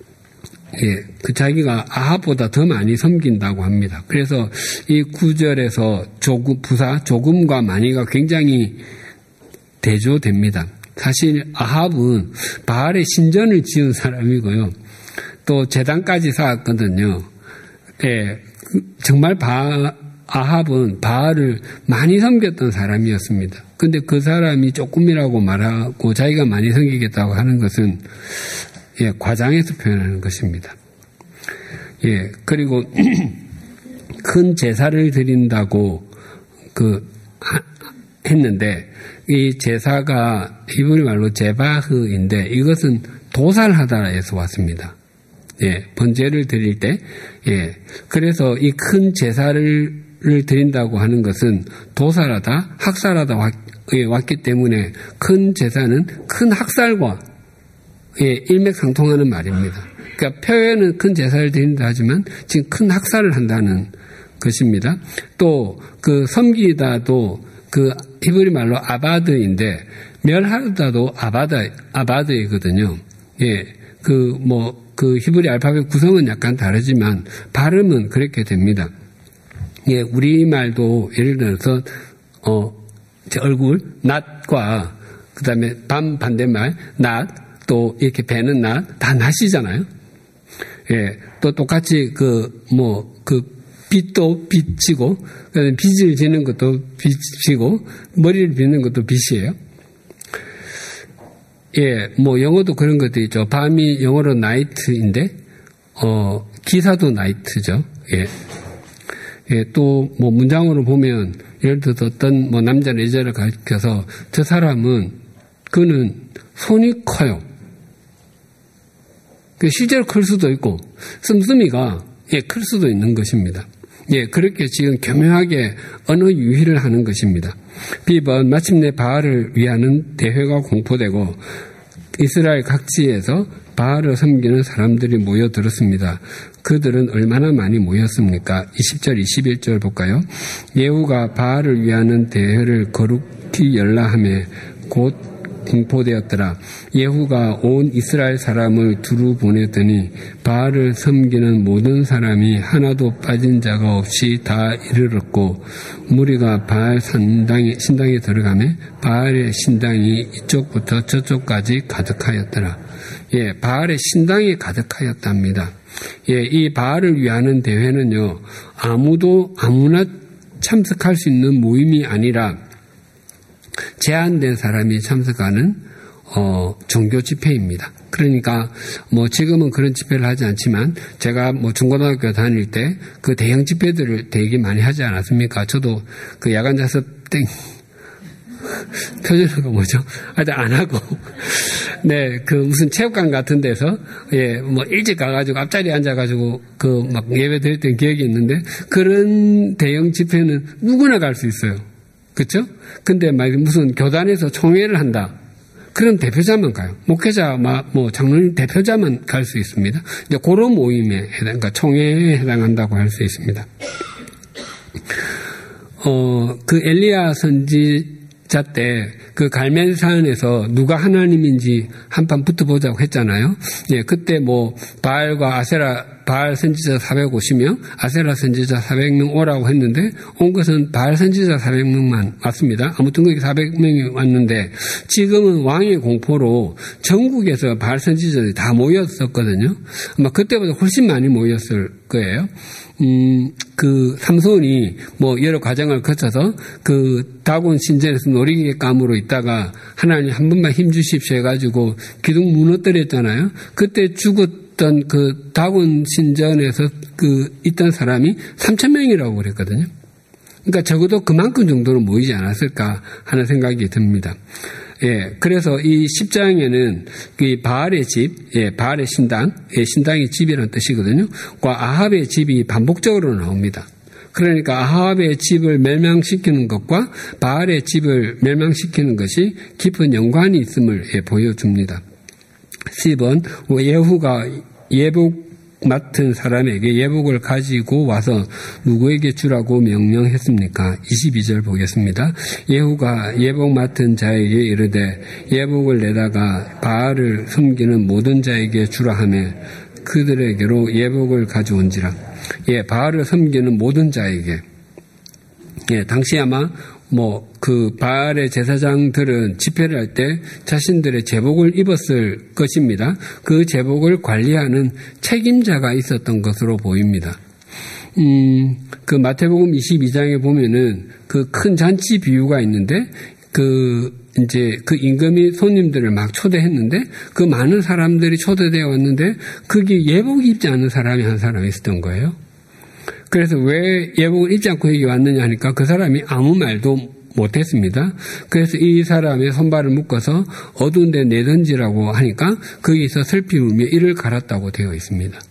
예, 그 자기가 아합보다 더 많이 섬긴다고 합니다. 그래서 이 구절에서 조금, 부사, 조금과 많이가 굉장히 대조됩니다. 사실 아합은 바알의 신전을 지은 사람이고요. 또 제단까지 쌓았거든요. 예, 정말 바, 아합은 바알을 많이 섬겼던 사람이었습니다. 근데 그 사람이 조금이라고 말하고 자기가 많이 섬기겠다고 하는 것은 예, 과장해서 표현하는 것입니다. 예, 그리고 큰 제사를 드린다고 그 하, 했는데 이 제사가 히브리 말로 제바흐인데 이것은 도살하다에서 왔습니다. 예, 번제를 드릴 때, 예, 그래서 이 큰 제사를 드린다고 하는 것은 도살하다, 학살하다 왔, 예, 왔기 때문에 큰 제사는 큰 학살과 예, 일맥상통하는 말입니다. 그러니까 표현은 큰 제사를 드린다 하지만 지금 큰 학살을 한다는 것입니다. 또 그 섬기다도 그 히브리 말로 아바드인데 멸하다도 아바다 아바드이거든요. 예, 그 뭐 그 히브리 알파벳 구성은 약간 다르지만 발음은 그렇게 됩니다. 예, 우리 말도 예를 들어서 어 제 얼굴 낫과 그다음에 반 반대말 낫 또 이렇게 배는 낫, 다 낫이잖아요. 예, 또 똑같이 그, 뭐, 그, 빚도 빚이고, 빚을 지는 것도 빚이고, 머리를 빚는 것도 빚이에요. 예, 뭐, 영어도 그런 것도 있죠. 밤이 영어로 night인데, 어, 기사도 night죠. 예. 예, 또, 뭐, 문장으로 보면, 예를 들어서 어떤, 뭐, 남자는 여자를 가리켜서, 저 사람은, 그는 손이 커요. 실제로 클 수도 있고 씀씀이가 예, 클 수도 있는 것입니다. 예, 그렇게 지금 교묘하게 언어 유희를 하는 것입니다. 비 번 마침내 바알을 위하는 대회가 공포되고 이스라엘 각지에서 바알을 섬기는 사람들이 모여들었습니다. 그들은 얼마나 많이 모였습니까? 이십 절, 이십일 절 볼까요? 예후가 바알을 위하는 대회를 거룩히 열라하며 곧 공포되었더라. 예후가 온 이스라엘 사람을 두루 보냈더니 바알을 섬기는 모든 사람이 하나도 빠진 자가 없이 다 이르렀고 무리가 바알 신당에, 신당에 들어가매 바알의 신당이 이쪽부터 저쪽까지 가득하였더라. 예, 바알의 신당이 가득하였답니다. 예, 이 바알을 위하는 대회는요, 아무도 아무나 참석할 수 있는 모임이 아니라 제한된 사람이 참석하는 어, 종교 집회입니다. 그러니까 뭐 지금은 그런 집회를 하지 않지만 제가 뭐 중고등학교 다닐 때 그 대형 집회들을 되게 많이 하지 않았습니까? 저도 그 야간 자습 땡 표준어가 뭐죠? 하여튼 안 하고 네, 그 무슨 체육관 같은 데서 예, 뭐 일찍 가가지고 앞자리에 앉아가지고 그 막 예배 드렸던 기억이 있는데 그런 대형 집회는 누구나 갈 수 있어요. 그렇죠? 근데 막 무슨 교단에서 총회를 한다. 그런 대표자만 가요. 목회자, 뭐, 장로님 대표자만 갈 수 있습니다. 이제 그런 모임에 해당, 그러니까 총회에 해당한다고 할 수 있습니다. 어, 그 엘리야 선지자 때 그 갈멜산에서 누가 하나님인지 한판 붙어보자고 했잖아요. 예, 그때 뭐, 바알과 아세라, 바알 선지자 사백오십 명, 아세라 선지자 사백 명 오라고 했는데, 온 것은 바알 선지자 사백 명만 왔습니다. 아무튼 거기 사백 명이 왔는데, 지금은 왕의 공포로 전국에서 바알 선지자들이 다 모였었거든요. 아마 그때보다 훨씬 많이 모였을 거예요. 음, 그, 삼손이 뭐 여러 과정을 거쳐서 그 다곤 신전에서 놀이기감으로 있다가 하나님 한 번만 힘 주십시오 해가지고 기둥 무너뜨렸잖아요. 그때 죽었던 그 다곤 신전에서 그 있던 사람이 삼천 명이라고 그랬거든요. 그러니까 적어도 그만큼 정도는 모이지 않았을까 하는 생각이 듭니다. 예, 그래서 이 십 장에는 그 바알의 집, 예, 바알의 신당, 예, 신당의 집이라는 뜻이거든요. 그 아합의 집이 반복적으로 나옵니다. 그러니까 아합의 집을 멸망시키는 것과 바알의 집을 멸망시키는 것이 깊은 연관이 있음을 예, 보여줍니다. 십 번, 예후가 예복 맡은 사람에게 예복을 가지고 와서 누구에게 주라고 명령했습니까? 이십이 절 보겠습니다. 예후가 예복 맡은 자에게 이르되 예복을 내다가 바알을 섬기는 모든 자에게 주라 하며 그들에게로 예복을 가져온지라. 예, 바알을 섬기는 모든 자에게. 예, 당시 아마 뭐 그 바알의 제사장들은 집회를 할 때 자신들의 제복을 입었을 것입니다. 그 제복을 관리하는 책임자가 있었던 것으로 보입니다. 음, 그 마태복음 이십이 장에 보면은 그 큰 잔치 비유가 있는데 그 이제 그 임금이 손님들을 막 초대했는데 그 많은 사람들이 초대되어 왔는데 거기 예복 입지 않은 사람이 한 사람이 있었던 거예요. 그래서 왜 예복을 입지 않고 여기 왔느냐 하니까 그 사람이 아무 말도 못했습니다. 그래서 이 사람의 손발을 묶어서 어두운 데 내던지라고 하니까 거기서 슬피 울며 이를 갈았다고 되어 있습니다.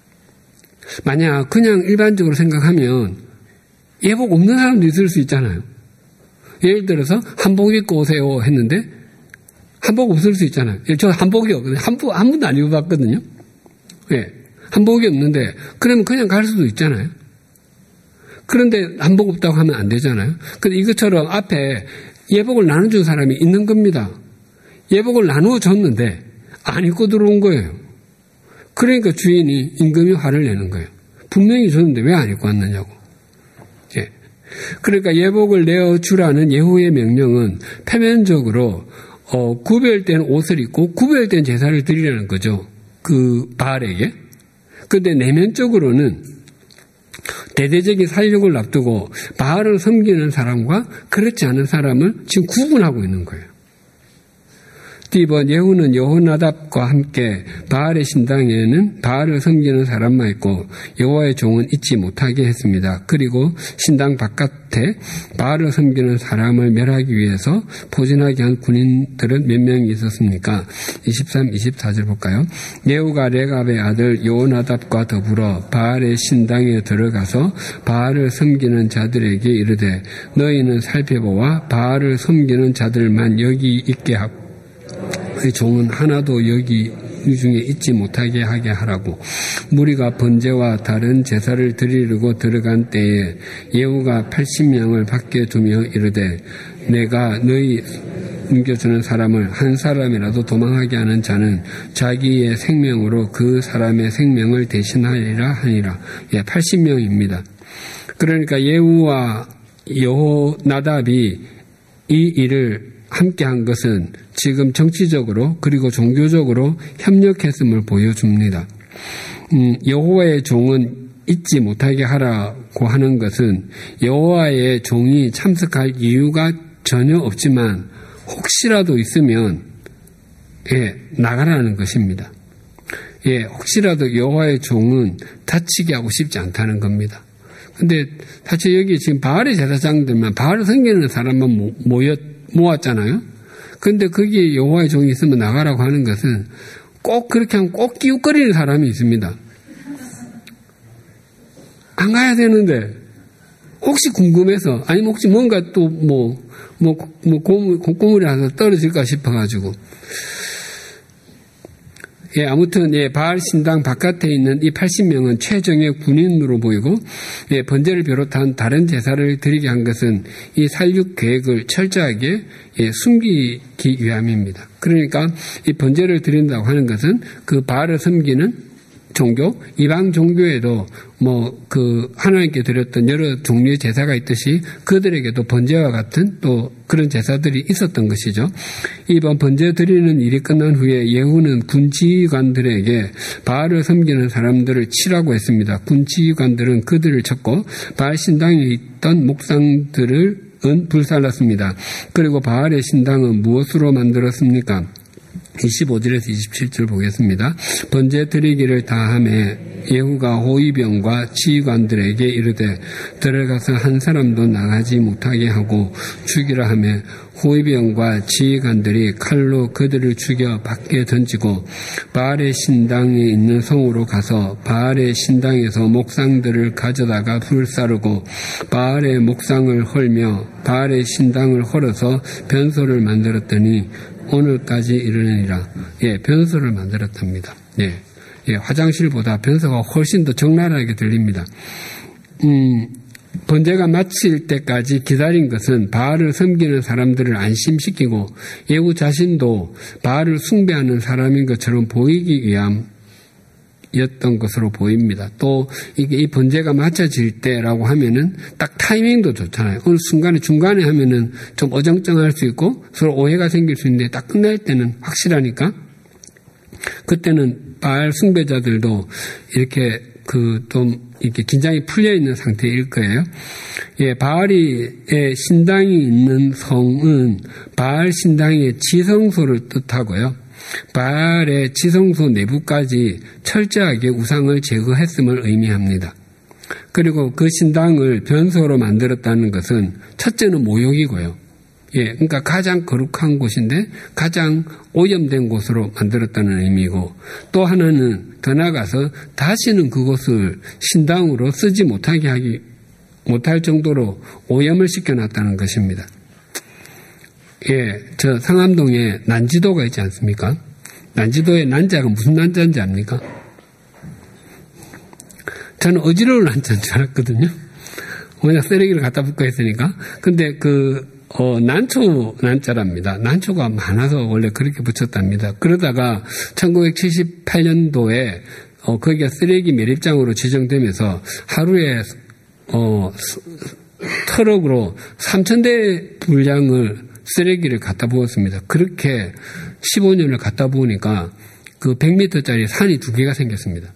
만약 그냥 일반적으로 생각하면 예복 없는 사람도 있을 수 있잖아요. 예를 들어서 한복 입고 오세요 했는데 한복 없을 수 있잖아요. 저 한복이 없거든요. 한복 한 번도 안 입어봤거든요. 예, 한복이 없는데 그러면 그냥 갈 수도 있잖아요. 그런데 한복 없다고 하면 안 되잖아요. 근데 이것처럼 앞에 예복을 나눠준 사람이 있는 겁니다. 예복을 나누어 줬는데 안 입고 들어온 거예요. 그러니까 주인이 임금이 화를 내는 거예요. 분명히 줬는데 왜 안 입고 왔느냐고. 예. 그러니까 예복을 내어주라는 예후의 명령은 표면적으로 어, 구별된 옷을 입고 구별된 제사를 드리라는 거죠. 그 바알에게. 그런데 내면적으로는 대대적인 사유력을 납두고 바알을 섬기는 사람과 그렇지 않은 사람을 지금 구분하고 있는 거예요. 이번 예후는 여호나답과 함께 바알의 신당에는 바알을 섬기는 사람만 있고 여호와의 종은 있지 못하게 했습니다. 그리고 신당 바깥에 바알을 섬기는 사람을 멸하기 위해서 포진하게 한 군인들은 몇 명이 있었습니까? 이십삼, 이십사 절 볼까요? 예후가 레갑의 아들 여호나답과 더불어 바알의 신당에 들어가서 바알을 섬기는 자들에게 이르되 너희는 살펴보아 바알을 섬기는 자들만 여기 있게 하고 그 종은 하나도 여기 중에 있지 못하게 하게 하라고. 무리가 번제와 다른 제사를 드리려고 들어간 때에 예후가 팔십 명을 밖에 두며 이르되 내가 너희 옮겨주는 사람을 한 사람이라도 도망하게 하는 자는 자기의 생명으로 그 사람의 생명을 대신하리라 하니라. 예, 팔십 명입니다. 그러니까 예후와 여호나답이 이 일을 함께 한 것은 지금 정치적으로 그리고 종교적으로 협력했음을 보여줍니다. 음, 여호와의 종은 잊지 못하게 하라고 하는 것은 여호와의 종이 참석할 이유가 전혀 없지만 혹시라도 있으면 예, 나가라는 것입니다. 예, 혹시라도 여호와의 종은 다치게 하고 싶지 않다는 겁니다. 근데 사실 여기 지금 바알의 제사장들만, 바알을 섬기는 사람만 모였, 모았잖아요. 근데 거기에 여호와의 종이 있으면 나가라고 하는 것은 꼭 그렇게 하면 꼭 끼웃거리는 사람이 있습니다. 안 가야 되는데, 혹시 궁금해서, 아니면 혹시 뭔가 또 뭐, 뭐, 뭐, 고물, 콧고물이라서 떨어질까 싶어가지고. 예, 아무튼, 예, 바알 신당 바깥에 있는 이 팔십 명은 최정예 군인으로 보이고, 예, 번제를 비롯한 다른 제사를 드리게 한 것은 이 살육 계획을 철저하게, 예, 숨기기 위함입니다. 그러니까 이 번제를 드린다고 하는 것은 그 바알을 섬기는 종교, 이방 종교에도 뭐 그 하나님께 드렸던 여러 종류의 제사가 있듯이 그들에게도 번제와 같은 또 그런 제사들이 있었던 것이죠. 이번 번제 드리는 일이 끝난 후에 예후는 군 지휘관들에게 바알을 섬기는 사람들을 치라고 했습니다. 군 지휘관들은 그들을 쳤고 바알 신당에 있던 목상들을 은 불살랐습니다. 그리고 바알의 신당은 무엇으로 만들었습니까? 이십오 절에서 이십칠 절 보겠습니다. 번제 드리기를 다하매 예후가 호위병과 지휘관들에게 이르되 들어가서 한 사람도 나가지 못하게 하고 죽이라 하며 호위병과 지휘관들이 칼로 그들을 죽여 밖에 던지고 바알의 신당에 있는 성으로 가서 바알의 신당에서 목상들을 가져다가 불사르고 바알의 목상을 헐며 바알의 신당을 헐어서 변소를 만들었더니 오늘까지 이르느니라. 예, 변소를 만들었답니다. 예, 예, 화장실보다 변소가 훨씬 더 적나라하게 들립니다. 음, 번제가 마칠 때까지 기다린 것은 바알을 섬기는 사람들을 안심시키고 예후 자신도 바알을 숭배하는 사람인 것처럼 보이기 위함 였던 것으로 보입니다. 또 이게 이 번제가 맞춰질 때라고 하면은 딱 타이밍도 좋잖아요. 어느 순간에 중간에 하면은 좀 어정쩡할 수 있고 서로 오해가 생길 수 있는데 딱 끝날 때는 확실하니까 그때는 바알 숭배자들도 이렇게 그 좀 이렇게 긴장이 풀려 있는 상태일 거예요. 예, 바알의 신당이 있는 성은 바알 신당의 지성소를 뜻하고요. 바알의 지성소 내부까지 철저하게 우상을 제거했음을 의미합니다. 그리고 그 신당을 변소로 만들었다는 것은 첫째는 모욕이고요. 예, 그러니까 가장 거룩한 곳인데 가장 오염된 곳으로 만들었다는 의미고 또 하나는 더 나아가서 다시는 그곳을 신당으로 쓰지 못하게 하기 못할 정도로 오염을 시켜놨다는 것입니다. 예, 저 상암동에 난지도가 있지 않습니까? 난지도의 난자가 무슨 난자인지 압니까? 저는 어지러울 난자인 줄 알았거든요. 그냥 쓰레기를 갖다 붓고 했으니까. 근데 그, 어, 난초 난자랍니다. 난초가 많아서 원래 그렇게 붙였답니다. 그러다가 천구백칠십팔 년도에 어, 거기가 쓰레기 매립장으로 지정되면서 하루에 어, 트럭으로 삼천 대 분량을 쓰레기를 갖다 부었습니다. 그렇게 십오 년을 갖다 부으니까 그 백 미터짜리 산이 두 개가 생겼습니다.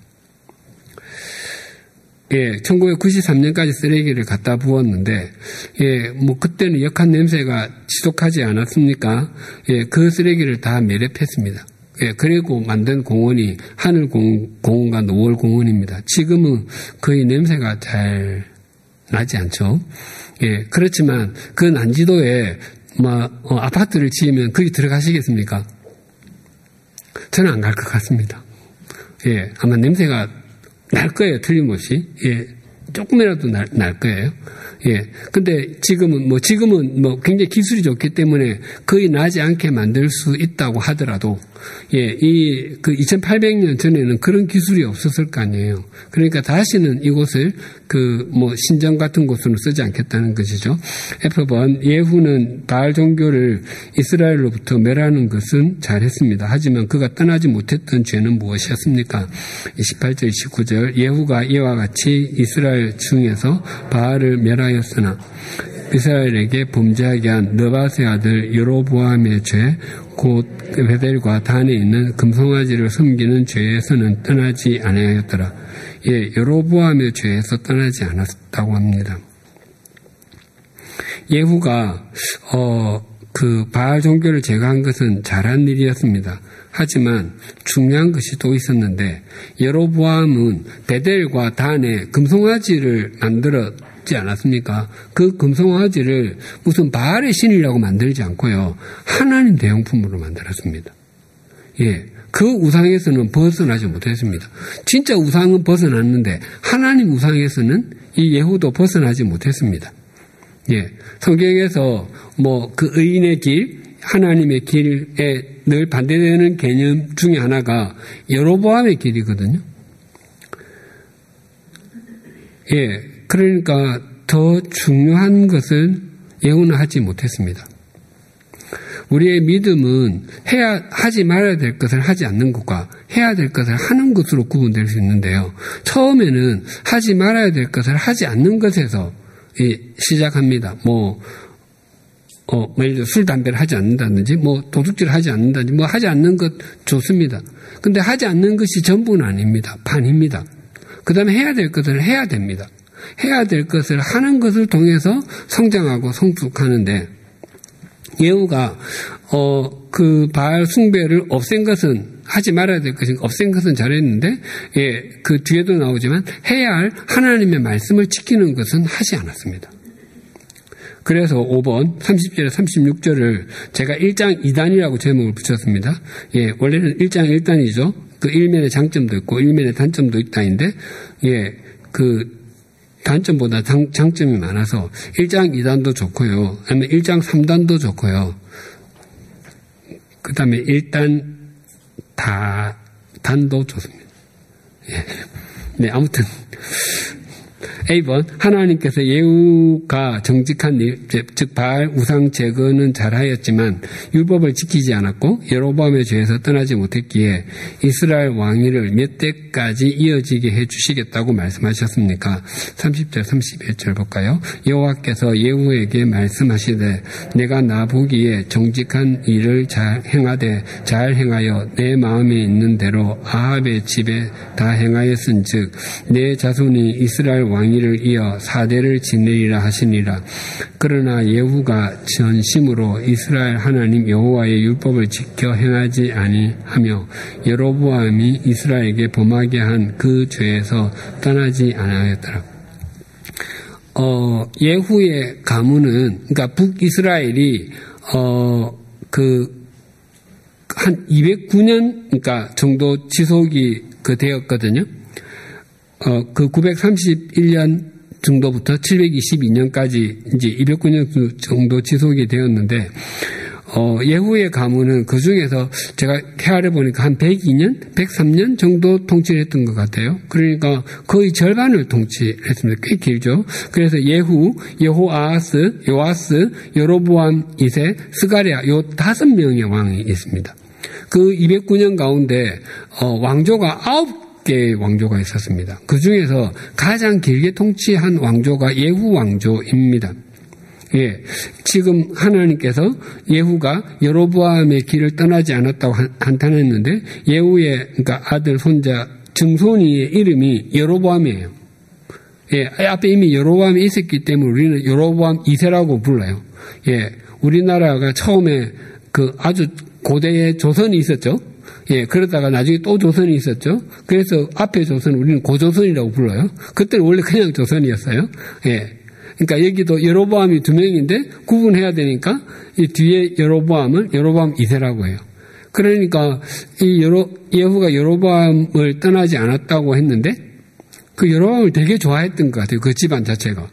예, 천구백구십삼 년까지 쓰레기를 갖다 부었는데, 예, 뭐 그때는 역한 냄새가 지속하지 않았습니까? 예, 그 쓰레기를 다 매립했습니다. 예, 그리고 만든 공원이 하늘공원과 노월공원입니다. 지금은 거의 냄새가 잘 나지 않죠. 예, 그렇지만 그 난지도에 뭐, 어, 아파트를 지으면 거기 들어가시겠습니까? 저는 안 갈 것 같습니다. 예, 아마 냄새가 날 거예요, 틀림없이. 예, 조금이라도 날, 날 거예요. 예, 근데 지금은 뭐, 지금은 뭐 굉장히 기술이 좋기 때문에 거의 나지 않게 만들 수 있다고 하더라도, 예, 이, 그 이천팔백 년 전에는 그런 기술이 없었을 거 아니에요. 그러니까 다시는 이곳을 그, 뭐, 신전 같은 곳으로 쓰지 않겠다는 것이죠. 에프 번, 예후는 바알 종교를 이스라엘로부터 멸하는 것은 잘했습니다. 하지만 그가 떠나지 못했던 죄는 무엇이었습니까? 이십팔 절, 이십구 절, 예후가 이와 같이 이스라엘 중에서 바알을 멸하였으나 이스라엘에게 범죄하게 한 느밧의 아들 여로보암의 죄, 곧 베델과 단에 있는 금송아지를 섬기는 죄에서는 떠나지 아니하였더라. 예, 여로보암의 죄에서 떠나지 않았다고 합니다. 예후가 어, 그 바알 종교를 제거한 것은 잘한 일이었습니다. 하지만 중요한 것이 또 있었는데 여로보암은 베델과 단에 금송아지를 만들었지 않았습니까? 그 금송아지를 무슨 바알의 신이라고 만들지 않고요. 하나님 대용품으로 만들었습니다. 예, 그 우상에서는 벗어나지 못했습니다. 진짜 우상은 벗어났는데 하나님 우상에서는 이 예후도 벗어나지 못했습니다. 예, 성경에서 뭐 그 의인의 길, 하나님의 길에 늘 반대되는 개념 중에 하나가 여로보암의 길이거든요. 예, 그러니까 더 중요한 것을 예후는 하지 못했습니다. 우리의 믿음은 해야, 하지 말아야 될 것을 하지 않는 것과 해야 될 것을 하는 것으로 구분될 수 있는데요. 처음에는 하지 말아야 될 것을 하지 않는 것에서 예, 시작합니다. 뭐, 어, 뭐 예를 들어 술, 담배를 하지 않는다든지, 뭐 도둑질을 하지 않는다든지, 뭐 하지 않는 것 좋습니다. 근데 하지 않는 것이 전부는 아닙니다. 반입니다. 그 다음에 해야 될 것을 해야 됩니다. 해야 될 것을 하는 것을 통해서 성장하고 성숙하는데, 예후가, 어, 그 바알 숭배를 없앤 것은 하지 말아야 될 것인 없앤 것은 잘했는데, 예, 그 뒤에도 나오지만 해야 할 하나님의 말씀을 지키는 것은 하지 않았습니다. 그래서 오 번, 삼십 절에 삼십육 절을 제가 일 장 이 단이라고 제목을 붙였습니다. 예, 원래는 일 장 일 단이죠. 그 일면의 장점도 있고 일면의 단점도 있다인데, 예, 그 단점보다 장, 장점이 많아서 일 장 이 단도 좋고요. 아니면 일 장 삼 단도 좋고요. 그 다음에 일 단 다, 단도 좋습니다. 예. 네, 아무튼. 에이 번, 하나님께서 예후가 정직한 일, 즉 바알 우상 제거는 잘하였지만 율법을 지키지 않았고 여로보암의 죄에서 떠나지 못했기에 이스라엘 왕위를 몇 대까지 이어지게 해주시겠다고 말씀하셨습니까? 삼십 절 삼십일 절 볼까요? 여호와께서 예후에게 말씀하시되 내가 나 보기에 정직한 일을 잘 행하되 잘 행하여 내 마음에 있는 대로 아합의 집에 다 행하였은즉 내 자손이 이스라엘 왕 왕위를 이어 사대를 지내리라 하시니라. 그러나 예후가 전심으로 이스라엘 하나님 여호와의 율법을 지켜 행하지 아니하며 여로보암이 이스라엘에게 범하게 한 그 죄에서 떠나지 않았더라. 어, 예후의 가문은, 그러니까 북이스라엘이 어, 그 한 이백구 년 그러니까 정도 지속이 그 되었거든요. 어, 그 구백삼십일 년 정도부터 칠백이십이 년까지 이제 이백구 년 정도 지속이 되었는데, 어, 예후의 가문은 그 중에서 제가 헤아려 보니까 한 백이 년, 백삼 년 정도 통치를 했던 것 같아요. 그러니까 거의 절반을 통치했습니다. 꽤 길죠. 그래서 예후, 여호아하스, 요아스, 여로보암 이 세, 스가랴 요 다섯 명의 왕이 있습니다. 그 이백구 년 가운데 어, 왕조가 아홉 개의 왕조가 있었습니다. 그 중에서 가장 길게 통치한 왕조가 예후 왕조입니다. 예, 지금 하나님께서 예후가 여로보암의 길을 떠나지 않았다고 한탄했는데 예후의 그러니까 아들, 손자, 증손이의 이름이 여로보암이에요. 예, 앞에 이미 여로보암이 있었기 때문에 우리는 여로보암 이 세라고 불러요. 예, 우리나라가 처음에 그 아주 고대의 조선이 있었죠. 예, 그러다가 나중에 또 조선이 있었죠. 그래서 앞에 조선 우리는 고조선이라고 불러요. 그때는 원래 그냥 조선이었어요. 예. 그러니까 여기도 여로보암이 두 명인데 구분해야 되니까 이 뒤에 여로보암을 여로보암 이 세라고 해요. 그러니까 이 여로, 예후가 여로보암을 떠나지 않았다고 했는데 그 여로보암을 되게 좋아했던 것 같아요. 그 집안 자체가.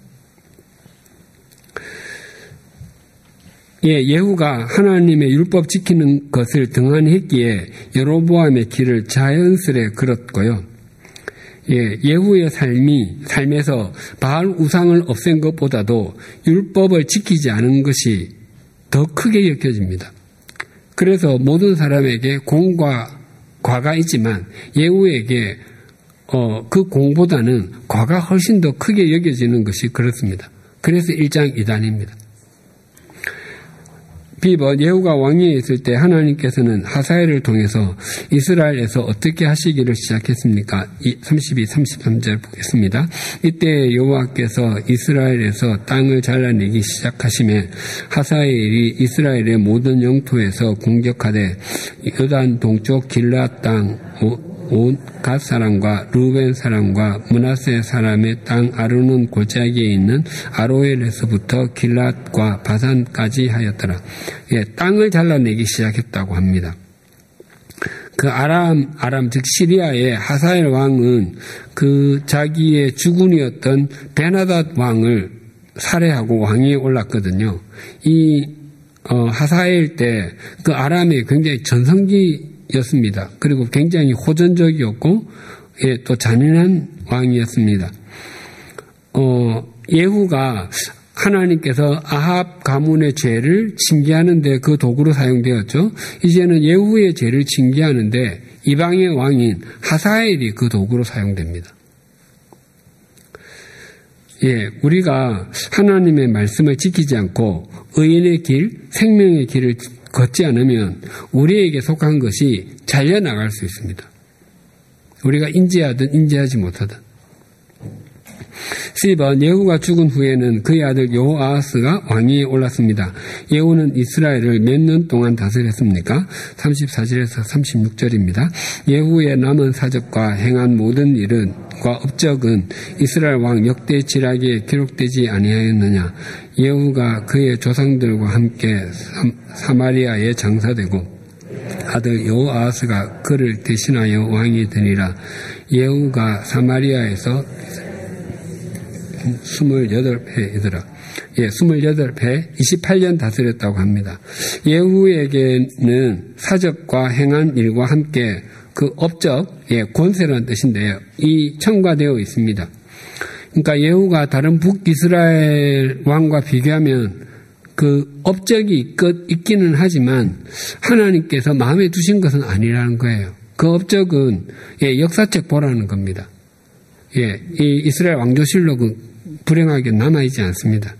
예, 예후가 하나님의 율법 지키는 것을 등한히 했기에 여로보암의 길을 자연스레 걸었고요. 예, 예후의 삶이, 삶에서 바알 우상을 없앤 것보다도 율법을 지키지 않은 것이 더 크게 여겨집니다. 그래서 모든 사람에게 공과 과가 있지만 예후에게 어, 그 공보다는 과가 훨씬 더 크게 여겨지는 것이 그렇습니다. 그래서 일 장 이 단입니다. 비 번 예후가 왕위에 있을 때 하나님께서는 하사엘을 통해서 이스라엘에서 어떻게 하시기를 시작했습니까? 삼십이, 삼십삼 절 보겠습니다. 이때 여호와께서 이스라엘에서 땅을 잘라내기 시작하시매 하사엘이 이스라엘의 모든 영토에서 공격하되 요단 동쪽 길앗 땅 온 갓 사람과 루벤 사람과 므낫세 사람의 땅 아르논 골짜기에 있는 아로엘에서부터 길앗과 바산까지 하였더라. 예, 땅을 잘라내기 시작했다고 합니다. 그 아람, 아람 즉 시리아의 하사엘 왕은 그 자기의 주군이었던 베나닷 왕을 살해하고 왕위에 올랐거든요. 이 어, 하사엘 때 그 아람이 굉장히 전성기 였습니다. 그리고 굉장히 호전적이었고, 예, 또 잔인한 왕이었습니다. 어, 예후가 하나님께서 아합 가문의 죄를 징계하는데 그 도구로 사용되었죠. 이제는 예후의 죄를 징계하는데 이방의 왕인 하사엘이 그 도구로 사용됩니다. 예, 우리가 하나님의 말씀을 지키지 않고 의인의 길, 생명의 길을 걷지 않으면 우리에게 속한 것이 잘려나갈 수 있습니다. 우리가 인지하든 인지하지 못하든. 십 번 예후가 죽은 후에는 그의 아들 여호아하스가 왕위에 올랐습니다. 예후는 이스라엘을 몇 년 동안 다스렸습니까? 삼십사 절에서 삼십육 절입니다. 예후의 남은 사적과 행한 모든 일은 과 업적은 이스라엘 왕 역대 지략에 기록되지 아니하였느냐. 예후가 그의 조상들과 함께 사마리아에 장사되고 아들 여호아하스가 그를 대신하여 왕이 되니라. 예후가 사마리아에서 스물여덟 회이더라. 예, 스물여덟 회, 이십팔 년 다스렸다고 합니다. 예후에게는 사적과 행한 일과 함께 그 업적, 예, 권세라는 뜻인데요. 이 첨가되어 있습니다. 그러니까 예후가 다른 북이스라엘 왕과 비교하면 그 업적이 있기는 하지만 하나님께서 마음에 두신 것은 아니라는 거예요. 그 업적은, 예, 역사책 보라는 겁니다. 예, 이 이스라엘 왕조실록은 불행하게 남아있지 않습니다.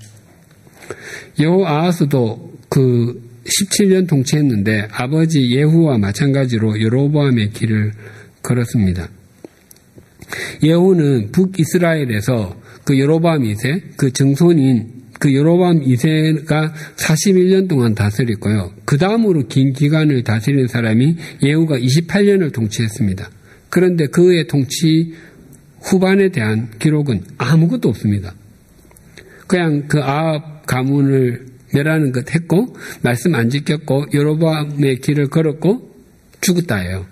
여호아하스도 그 십칠 년 통치했는데 아버지 예후와 마찬가지로 여로보암의 길을 걸었습니다. 예후는 북이스라엘에서 그 여로보암 이 세, 그 증손인 그 여로보암 이 세가 사십일 년 동안 다스렸고요. 그 다음으로 긴 기간을 다스린 사람이 예후가 이십팔 년을 통치했습니다. 그런데 그의 통치 후반에 대한 기록은 아무것도 없습니다. 그냥 그 아합 가문을 멸하는 것 했고 말씀 안 지켰고 여로보암의 길을 걸었고 죽었다예요.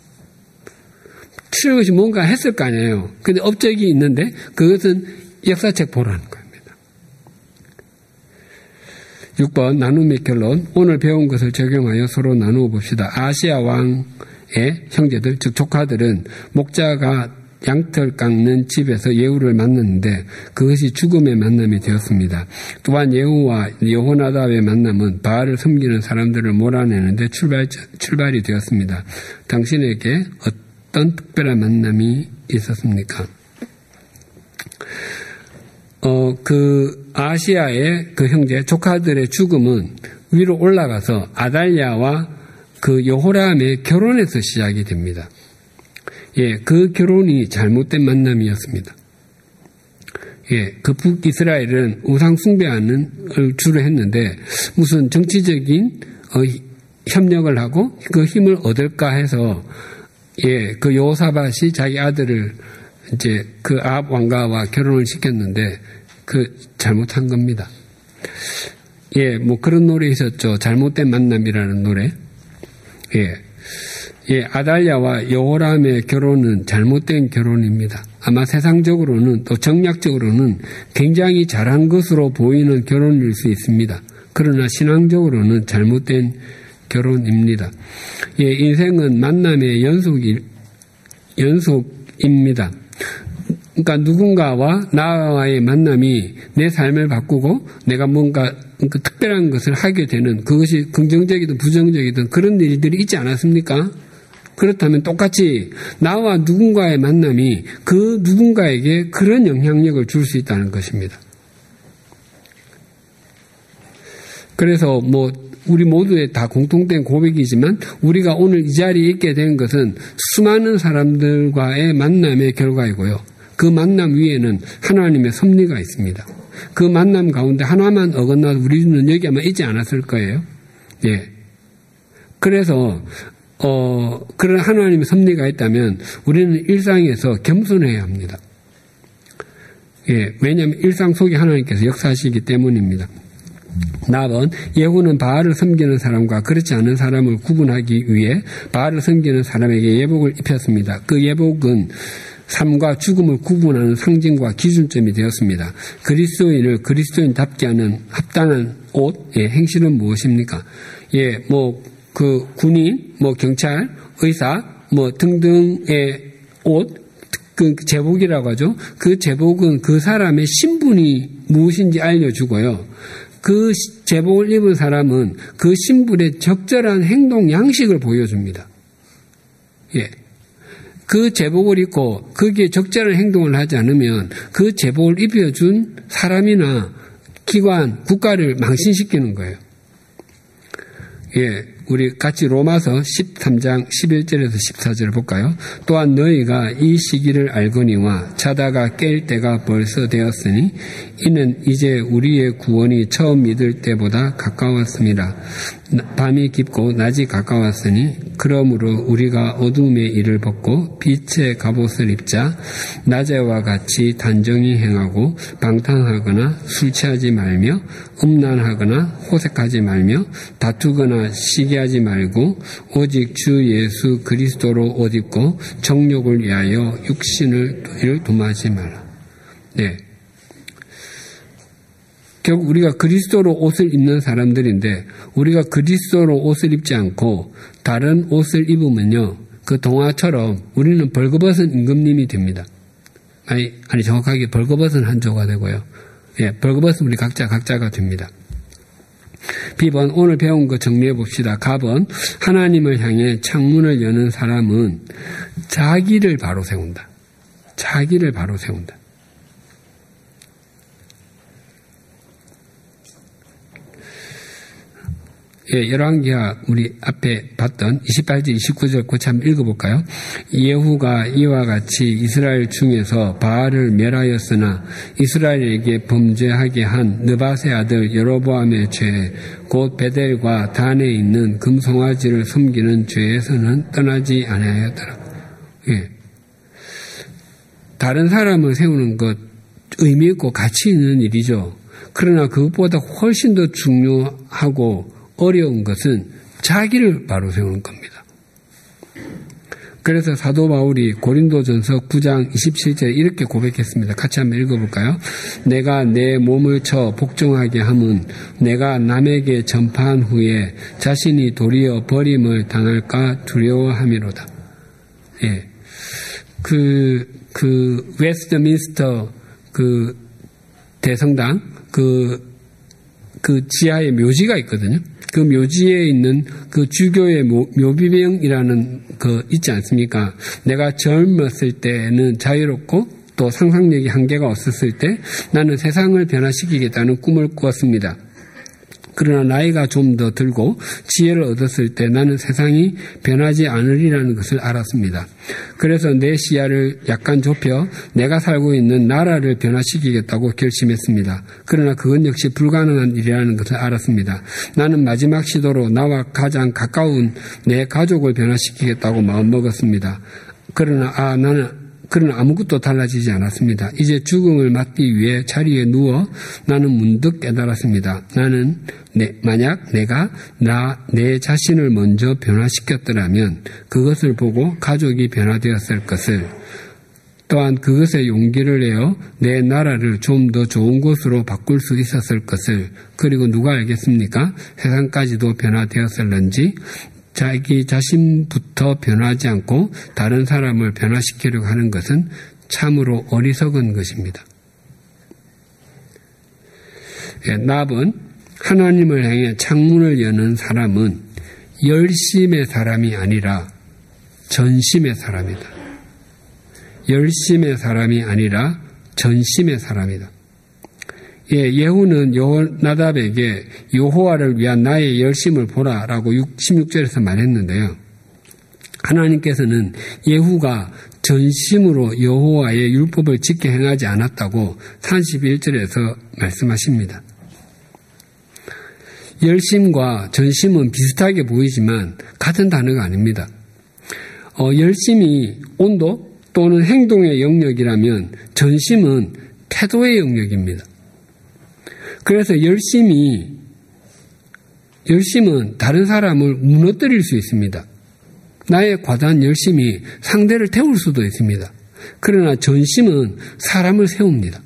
틀림없이 뭔가 했을 거 아니에요. 근데 업적이 있는데 그것은 역사책 보라는 겁니다. 육 번 나눔의 결론. 오늘 배운 것을 적용하여 서로 나누어 봅시다. 아시아 왕의 형제들 즉 조카들은 목자가 양털 깎는 집에서 예후를 만났는데 그것이 죽음의 만남이 되었습니다. 또한 예후와 여호나답의 만남은 바알을 섬기는 사람들을 몰아내는데 출발, 출발이 되었습니다. 당신에게 어떤 특별한 만남이 있었습니까? 어, 그 아시아의 그 형제 조카들의 죽음은 위로 올라가서 아달랴와 그 여호람의 결혼에서 시작이 됩니다. 예, 그 결혼이 잘못된 만남이었습니다. 예, 그 북이스라엘은 우상 숭배하는 걸 주로 했는데 무슨 정치적인 어, 협력을 하고 그 힘을 얻을까 해서 예, 그 여호사밧이 자기 아들을 이제 그 아합 왕가와 결혼을 시켰는데 그 잘못한 겁니다. 예, 뭐 그런 노래 있었죠. 잘못된 만남이라는 노래. 예. 예, 아달랴와 여호람의 결혼은 잘못된 결혼입니다. 아마 세상적으로는 또 정략적으로는 굉장히 잘한 것으로 보이는 결혼일 수 있습니다. 그러나 신앙적으로는 잘못된 결혼입니다. 예, 인생은 만남의 연속이, 연속입니다. 그러니까 누군가와 나와의 만남이 내 삶을 바꾸고 내가 뭔가 그 특별한 것을 하게 되는 그것이 긍정적이든 부정적이든 그런 일들이 있지 않았습니까? 그렇다면 똑같이 나와 누군가의 만남이 그 누군가에게 그런 영향력을 줄 수 있다는 것입니다. 그래서 뭐 우리 모두의 다 공통된 고백이지만 우리가 오늘 이 자리에 있게 된 것은 수많은 사람들과의 만남의 결과이고요. 그 만남 위에는 하나님의 섭리가 있습니다. 그 만남 가운데 하나만 어긋나도 우리는 여기 아마 있지 않았을 거예요. 예. 그래서 어, 그런 하나님의 섭리가 있다면 우리는 일상에서 겸손해야 합니다. 예, 왜냐하면 일상 속에 하나님께서 역사하시기 때문입니다. 나번 예후는 바알을 섬기는 사람과 그렇지 않은 사람을 구분하기 위해 바알을 섬기는 사람에게 예복을 입혔습니다. 그 예복은 삶과 죽음을 구분하는 상징과 기준점이 되었습니다. 그리스도인을 그리스도인답게 하는 합당한 옷, 예, 행실은 무엇입니까? 예, 뭐, 그 군인, 뭐 경찰, 의사, 뭐 등등의 옷, 그 제복이라고 하죠. 그 제복은 그 사람의 신분이 무엇인지 알려주고요. 그 제복을 입은 사람은 그 신분의 적절한 행동 양식을 보여줍니다. 예. 그 제복을 입고 거기에 적절한 행동을 하지 않으면 그 제복을 입혀준 사람이나 기관, 국가를 망신시키는 거예요. 예, 우리 같이 로마서 십삼 장 십일 절에서 십사 절을 볼까요? 또한 너희가 이 시기를 알거니와 자다가 깰 때가 벌써 되었으니 이는 이제 우리의 구원이 처음 믿을 때보다 가까웠습니다. 밤이 깊고 낮이 가까웠으니 그러므로 우리가 어둠의 일을 벗고 빛의 갑옷을 입자. 낮에와 같이 단정히 행하고 방탕하거나 술 취하지 말며 음란하거나 호색하지 말며 다투거나 시기하지 말고 오직 주 예수 그리스도로 옷 입고 정욕을 위하여 육신을 도마지 말라. 네. 결국 우리가 그리스도로 옷을 입는 사람들인데 우리가 그리스도로 옷을 입지 않고 다른 옷을 입으면요. 그 동화처럼 우리는 벌거벗은 임금님이 됩니다. 아니, 아니 정확하게 벌거벗은 한조가 되고요. 예, 벌거벗은 우리 각자 각자가 됩니다. 비번 오늘 배운 거 정리해 봅시다. 가번 하나님을 향해 창문을 여는 사람은 자기를 바로 세운다. 자기를 바로 세운다. 예, 열왕기하 우리 앞에 봤던 이십팔 절 이십구 절 같이 한번 읽어볼까요? 예후가 이와 같이 이스라엘 중에서 바알을 멸하였으나 이스라엘에게 범죄하게 한 느밧의 아들 여로보암의 죄, 곧 베델과 단에 있는 금송아지를 섬기는 죄에서는 떠나지 아니하였더라. 예. 다른 사람을 세우는 것 의미 있고 가치 있는 일이죠. 그러나 그것보다 훨씬 더 중요하고 어려운 것은 자기를 바로 세우는 겁니다. 그래서 사도 바울이 고린도전서 구 장 이십칠 절에 이렇게 고백했습니다. 같이 한번 읽어볼까요? 내가 내 몸을 쳐 복종하게 함은 내가 남에게 전파한 후에 자신이 도리어 버림을 당할까 두려워함이로다. 예. 그, 그, 웨스트민스터 그 대성당 그, 그 지하에 묘지가 있거든요. 그 묘지에 있는 그 주교의 묘비명이라는 그 있지 않습니까? 내가 젊었을 때는 자유롭고 또 상상력이 한계가 없었을 때 나는 세상을 변화시키겠다는 꿈을 꾸었습니다. 그러나 나이가 좀 더 들고 지혜를 얻었을 때 나는 세상이 변하지 않으리라는 것을 알았습니다. 그래서 내 시야를 약간 좁혀 내가 살고 있는 나라를 변화시키겠다고 결심했습니다. 그러나 그건 역시 불가능한 일이라는 것을 알았습니다. 나는 마지막 시도로 나와 가장 가까운 내 가족을 변화시키겠다고 마음먹었습니다. 그러나 아 나는 그러나 아무것도 달라지지 않았습니다. 이제 죽음을 맞기 위해 자리에 누워 나는 문득 깨달았습니다. 나는 내, 만약 내가 나, 내 자신을 먼저 변화시켰더라면 그것을 보고 가족이 변화되었을 것을, 또한 그것에 용기를 내어 내 나라를 좀 더 좋은 곳으로 바꿀 수 있었을 것을, 그리고 누가 알겠습니까? 세상까지도 변화되었을런지. 자기 자신부터 변하지 않고 다른 사람을 변화시키려고 하는 것은 참으로 어리석은 것입니다. 예, 납은 하나님을 향해 창문을 여는 사람은 열심의 사람이 아니라 전심의 사람이다. 열심의 사람이 아니라 전심의 사람이다. 예, 예후는 여호나답에게 여호와를 위한 나의 열심을 보라라고 십육 절에서 말했는데요. 하나님께서는 예후가 전심으로 여호와의 율법을 지켜 행하지 않았다고 삼십일 절에서 말씀하십니다. 열심과 전심은 비슷하게 보이지만 같은 단어가 아닙니다. 어, 열심이 온도 또는 행동의 영역이라면 전심은 태도의 영역입니다. 그래서 열심이, 열심은 다른 사람을 무너뜨릴 수 있습니다. 나의 과다한 열심이 상대를 태울 수도 있습니다. 그러나 전심은 사람을 세웁니다.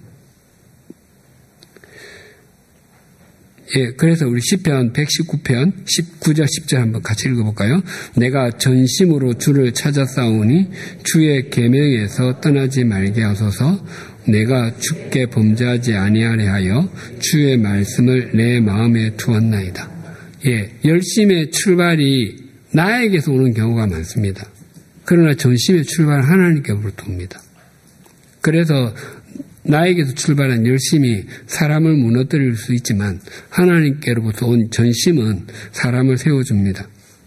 예, 그래서 우리 시편 백십구 편 십구 절 십 절 한번 같이 읽어볼까요? 내가 전심으로 주를 찾아 싸우니 주의 계명에서 떠나지 말게 하소서. 내가 주께 범죄하지 아니하려 하여 주의 말씀을 내 마음에 두었나이다. 예, 열심의 출발이 나에게서 오는 경우가 많습니다. 그러나 전심의 출발은 하나님께로부터 옵니다. 그래서 나에게서 출발한 열심이 사람을 무너뜨릴 수 있지만 하나님께로부터 온 전심은 사람을 세워줍니다.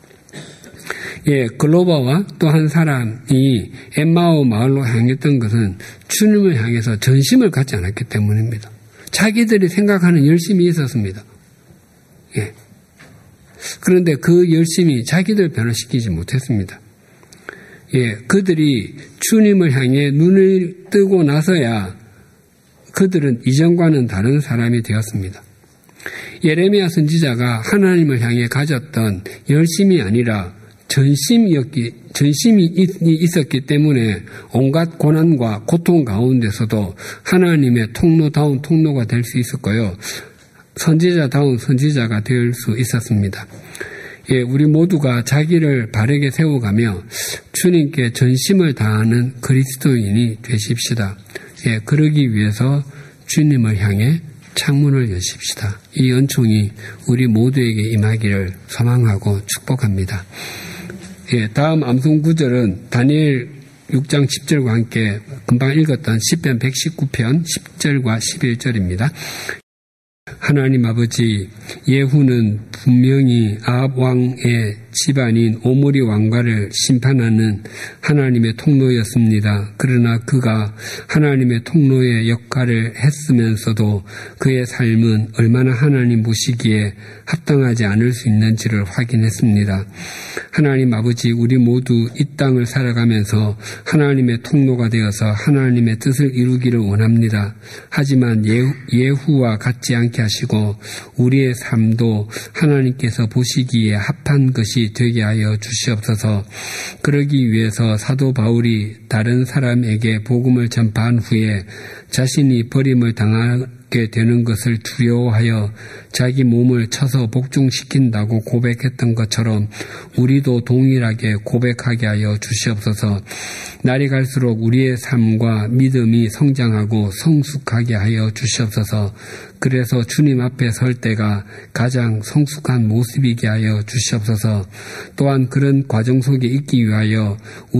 예, 글로버와 또 한 사람이 엠마오 마을로 향했던 것은 주님을 향해서 전심을 갖지 않았기 때문입니다. 자기들이 생각하는 열심이 있었습니다. 예. 그런데 그 열심이 자기들 변화시키지 못했습니다. 예, 그들이 주님을 향해 눈을 뜨고 나서야 그들은 이전과는 다른 사람이 되었습니다. 예레미야 선지자가 하나님을 향해 가졌던 열심이 아니라 전심이었기, 전심이 있었기 때문에 온갖 고난과 고통 가운데서도 하나님의 통로다운 통로가 될 수 있었고요. 선지자다운 선지자가 될 수 있었습니다. 예, 우리 모두가 자기를 바르게 세워가며 주님께 전심을 다하는 그리스도인이 되십시다. 예, 그러기 위해서 주님을 향해 창문을 여십시다. 이 은총이 우리 모두에게 임하기를 소망하고 축복합니다. 예, 다음 암송 구절은 다니엘 육 장 십 절과 함께 금방 읽었던 시편 백십구 편 십 절과 십일 절입니다. 하나님 아버지, 예후는 분명히 아합 왕의 집안인 오므리 왕가를 심판하는 하나님의 통로였습니다. 그러나 그가 하나님의 통로의 역할을 했으면서도 그의 삶은 얼마나 하나님 보시기에 합당하지 않을 수 있는지를 확인했습니다. 하나님 아버지, 우리 모두 이 땅을 살아가면서 하나님의 통로가 되어서 하나님의 뜻을 이루기를 원합니다. 하지만 예후, 예후와 같지 않게 하시고 우리의 삶도 하나님께서 보시기에 합한 것이 되게 하여 주시옵소서. 그러기 위해서 사도 바울이 다른 사람에게 복음을 전파한 후에 자신이 버림을 당하게 되는 것을 두려워하여 자기 몸을 쳐서 복종시킨다고 고백했던 것처럼 우리도 동일하게 고백하게 하여 주시옵소서. 날이 갈수록 우리의 삶과 믿음이 성장하고 성숙하게 하여 주시옵소서. 그래서 주님 앞에 설 때가 가장 성숙한 모습이게 하여 주시옵소서. 또한 그런 과정 속에 있기 위하여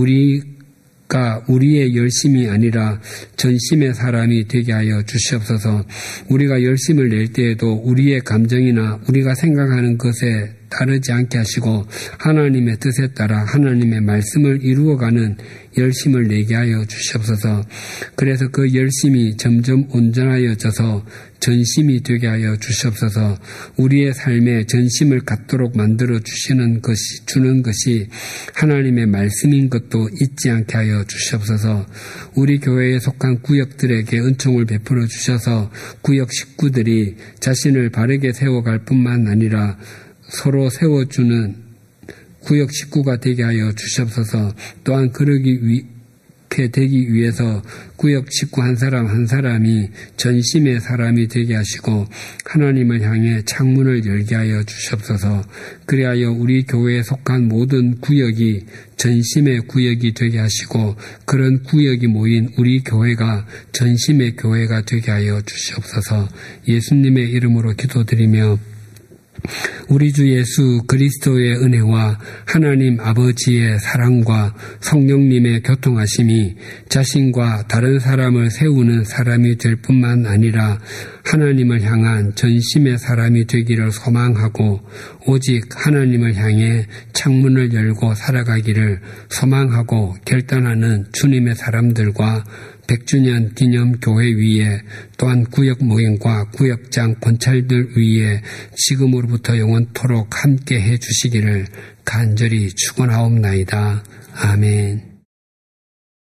우리가 우리의 열심이 아니라 전심의 사람이 되게 하여 주시옵소서. 우리가 열심을 낼 때에도 우리의 감정이나 우리가 생각하는 것에 따르지 않게 하시고 하나님의 뜻에 따라 하나님의 말씀을 이루어가는 열심을 내게 하여 주시옵소서. 그래서 그 열심이 점점 온전하여져서 전심이 되게 하여 주시옵소서. 우리의 삶에 전심을 갖도록 만들어 주시는 것이, 주는 것이 하나님의 말씀인 것도 잊지 않게 하여 주시옵소서. 우리 교회에 속한 구역들에게 은총을 베풀어 주셔서 구역 식구들이 자신을 바르게 세워갈 뿐만 아니라 서로 세워주는 구역 식구가 되게 하여 주시옵소서. 또한 그러기 위, 되기 위해서 구역 식구 한 사람 한 사람이 전심의 사람이 되게 하시고 하나님을 향해 창문을 열게 하여 주시옵소서. 그리하여 우리 교회에 속한 모든 구역이 전심의 구역이 되게 하시고 그런 구역이 모인 우리 교회가 전심의 교회가 되게 하여 주시옵소서. 예수님의 이름으로 기도드리며 우리 주 예수 그리스도의 은혜와 하나님 아버지의 사랑과 성령님의 교통하심이 자신과 다른 사람을 세우는 사람이 될 뿐만 아니라 하나님을 향한 전심의 사람이 되기를 소망하고 오직 하나님을 향해 창문을 열고 살아가기를 소망하고 결단하는 주님의 사람들과 백 주년 기념 교회 위에 또한 구역 모임과 구역장 권찰들 위에 지금으로부터 영원토록 함께 해 주시기를 간절히 축원하옵나이다. 아멘.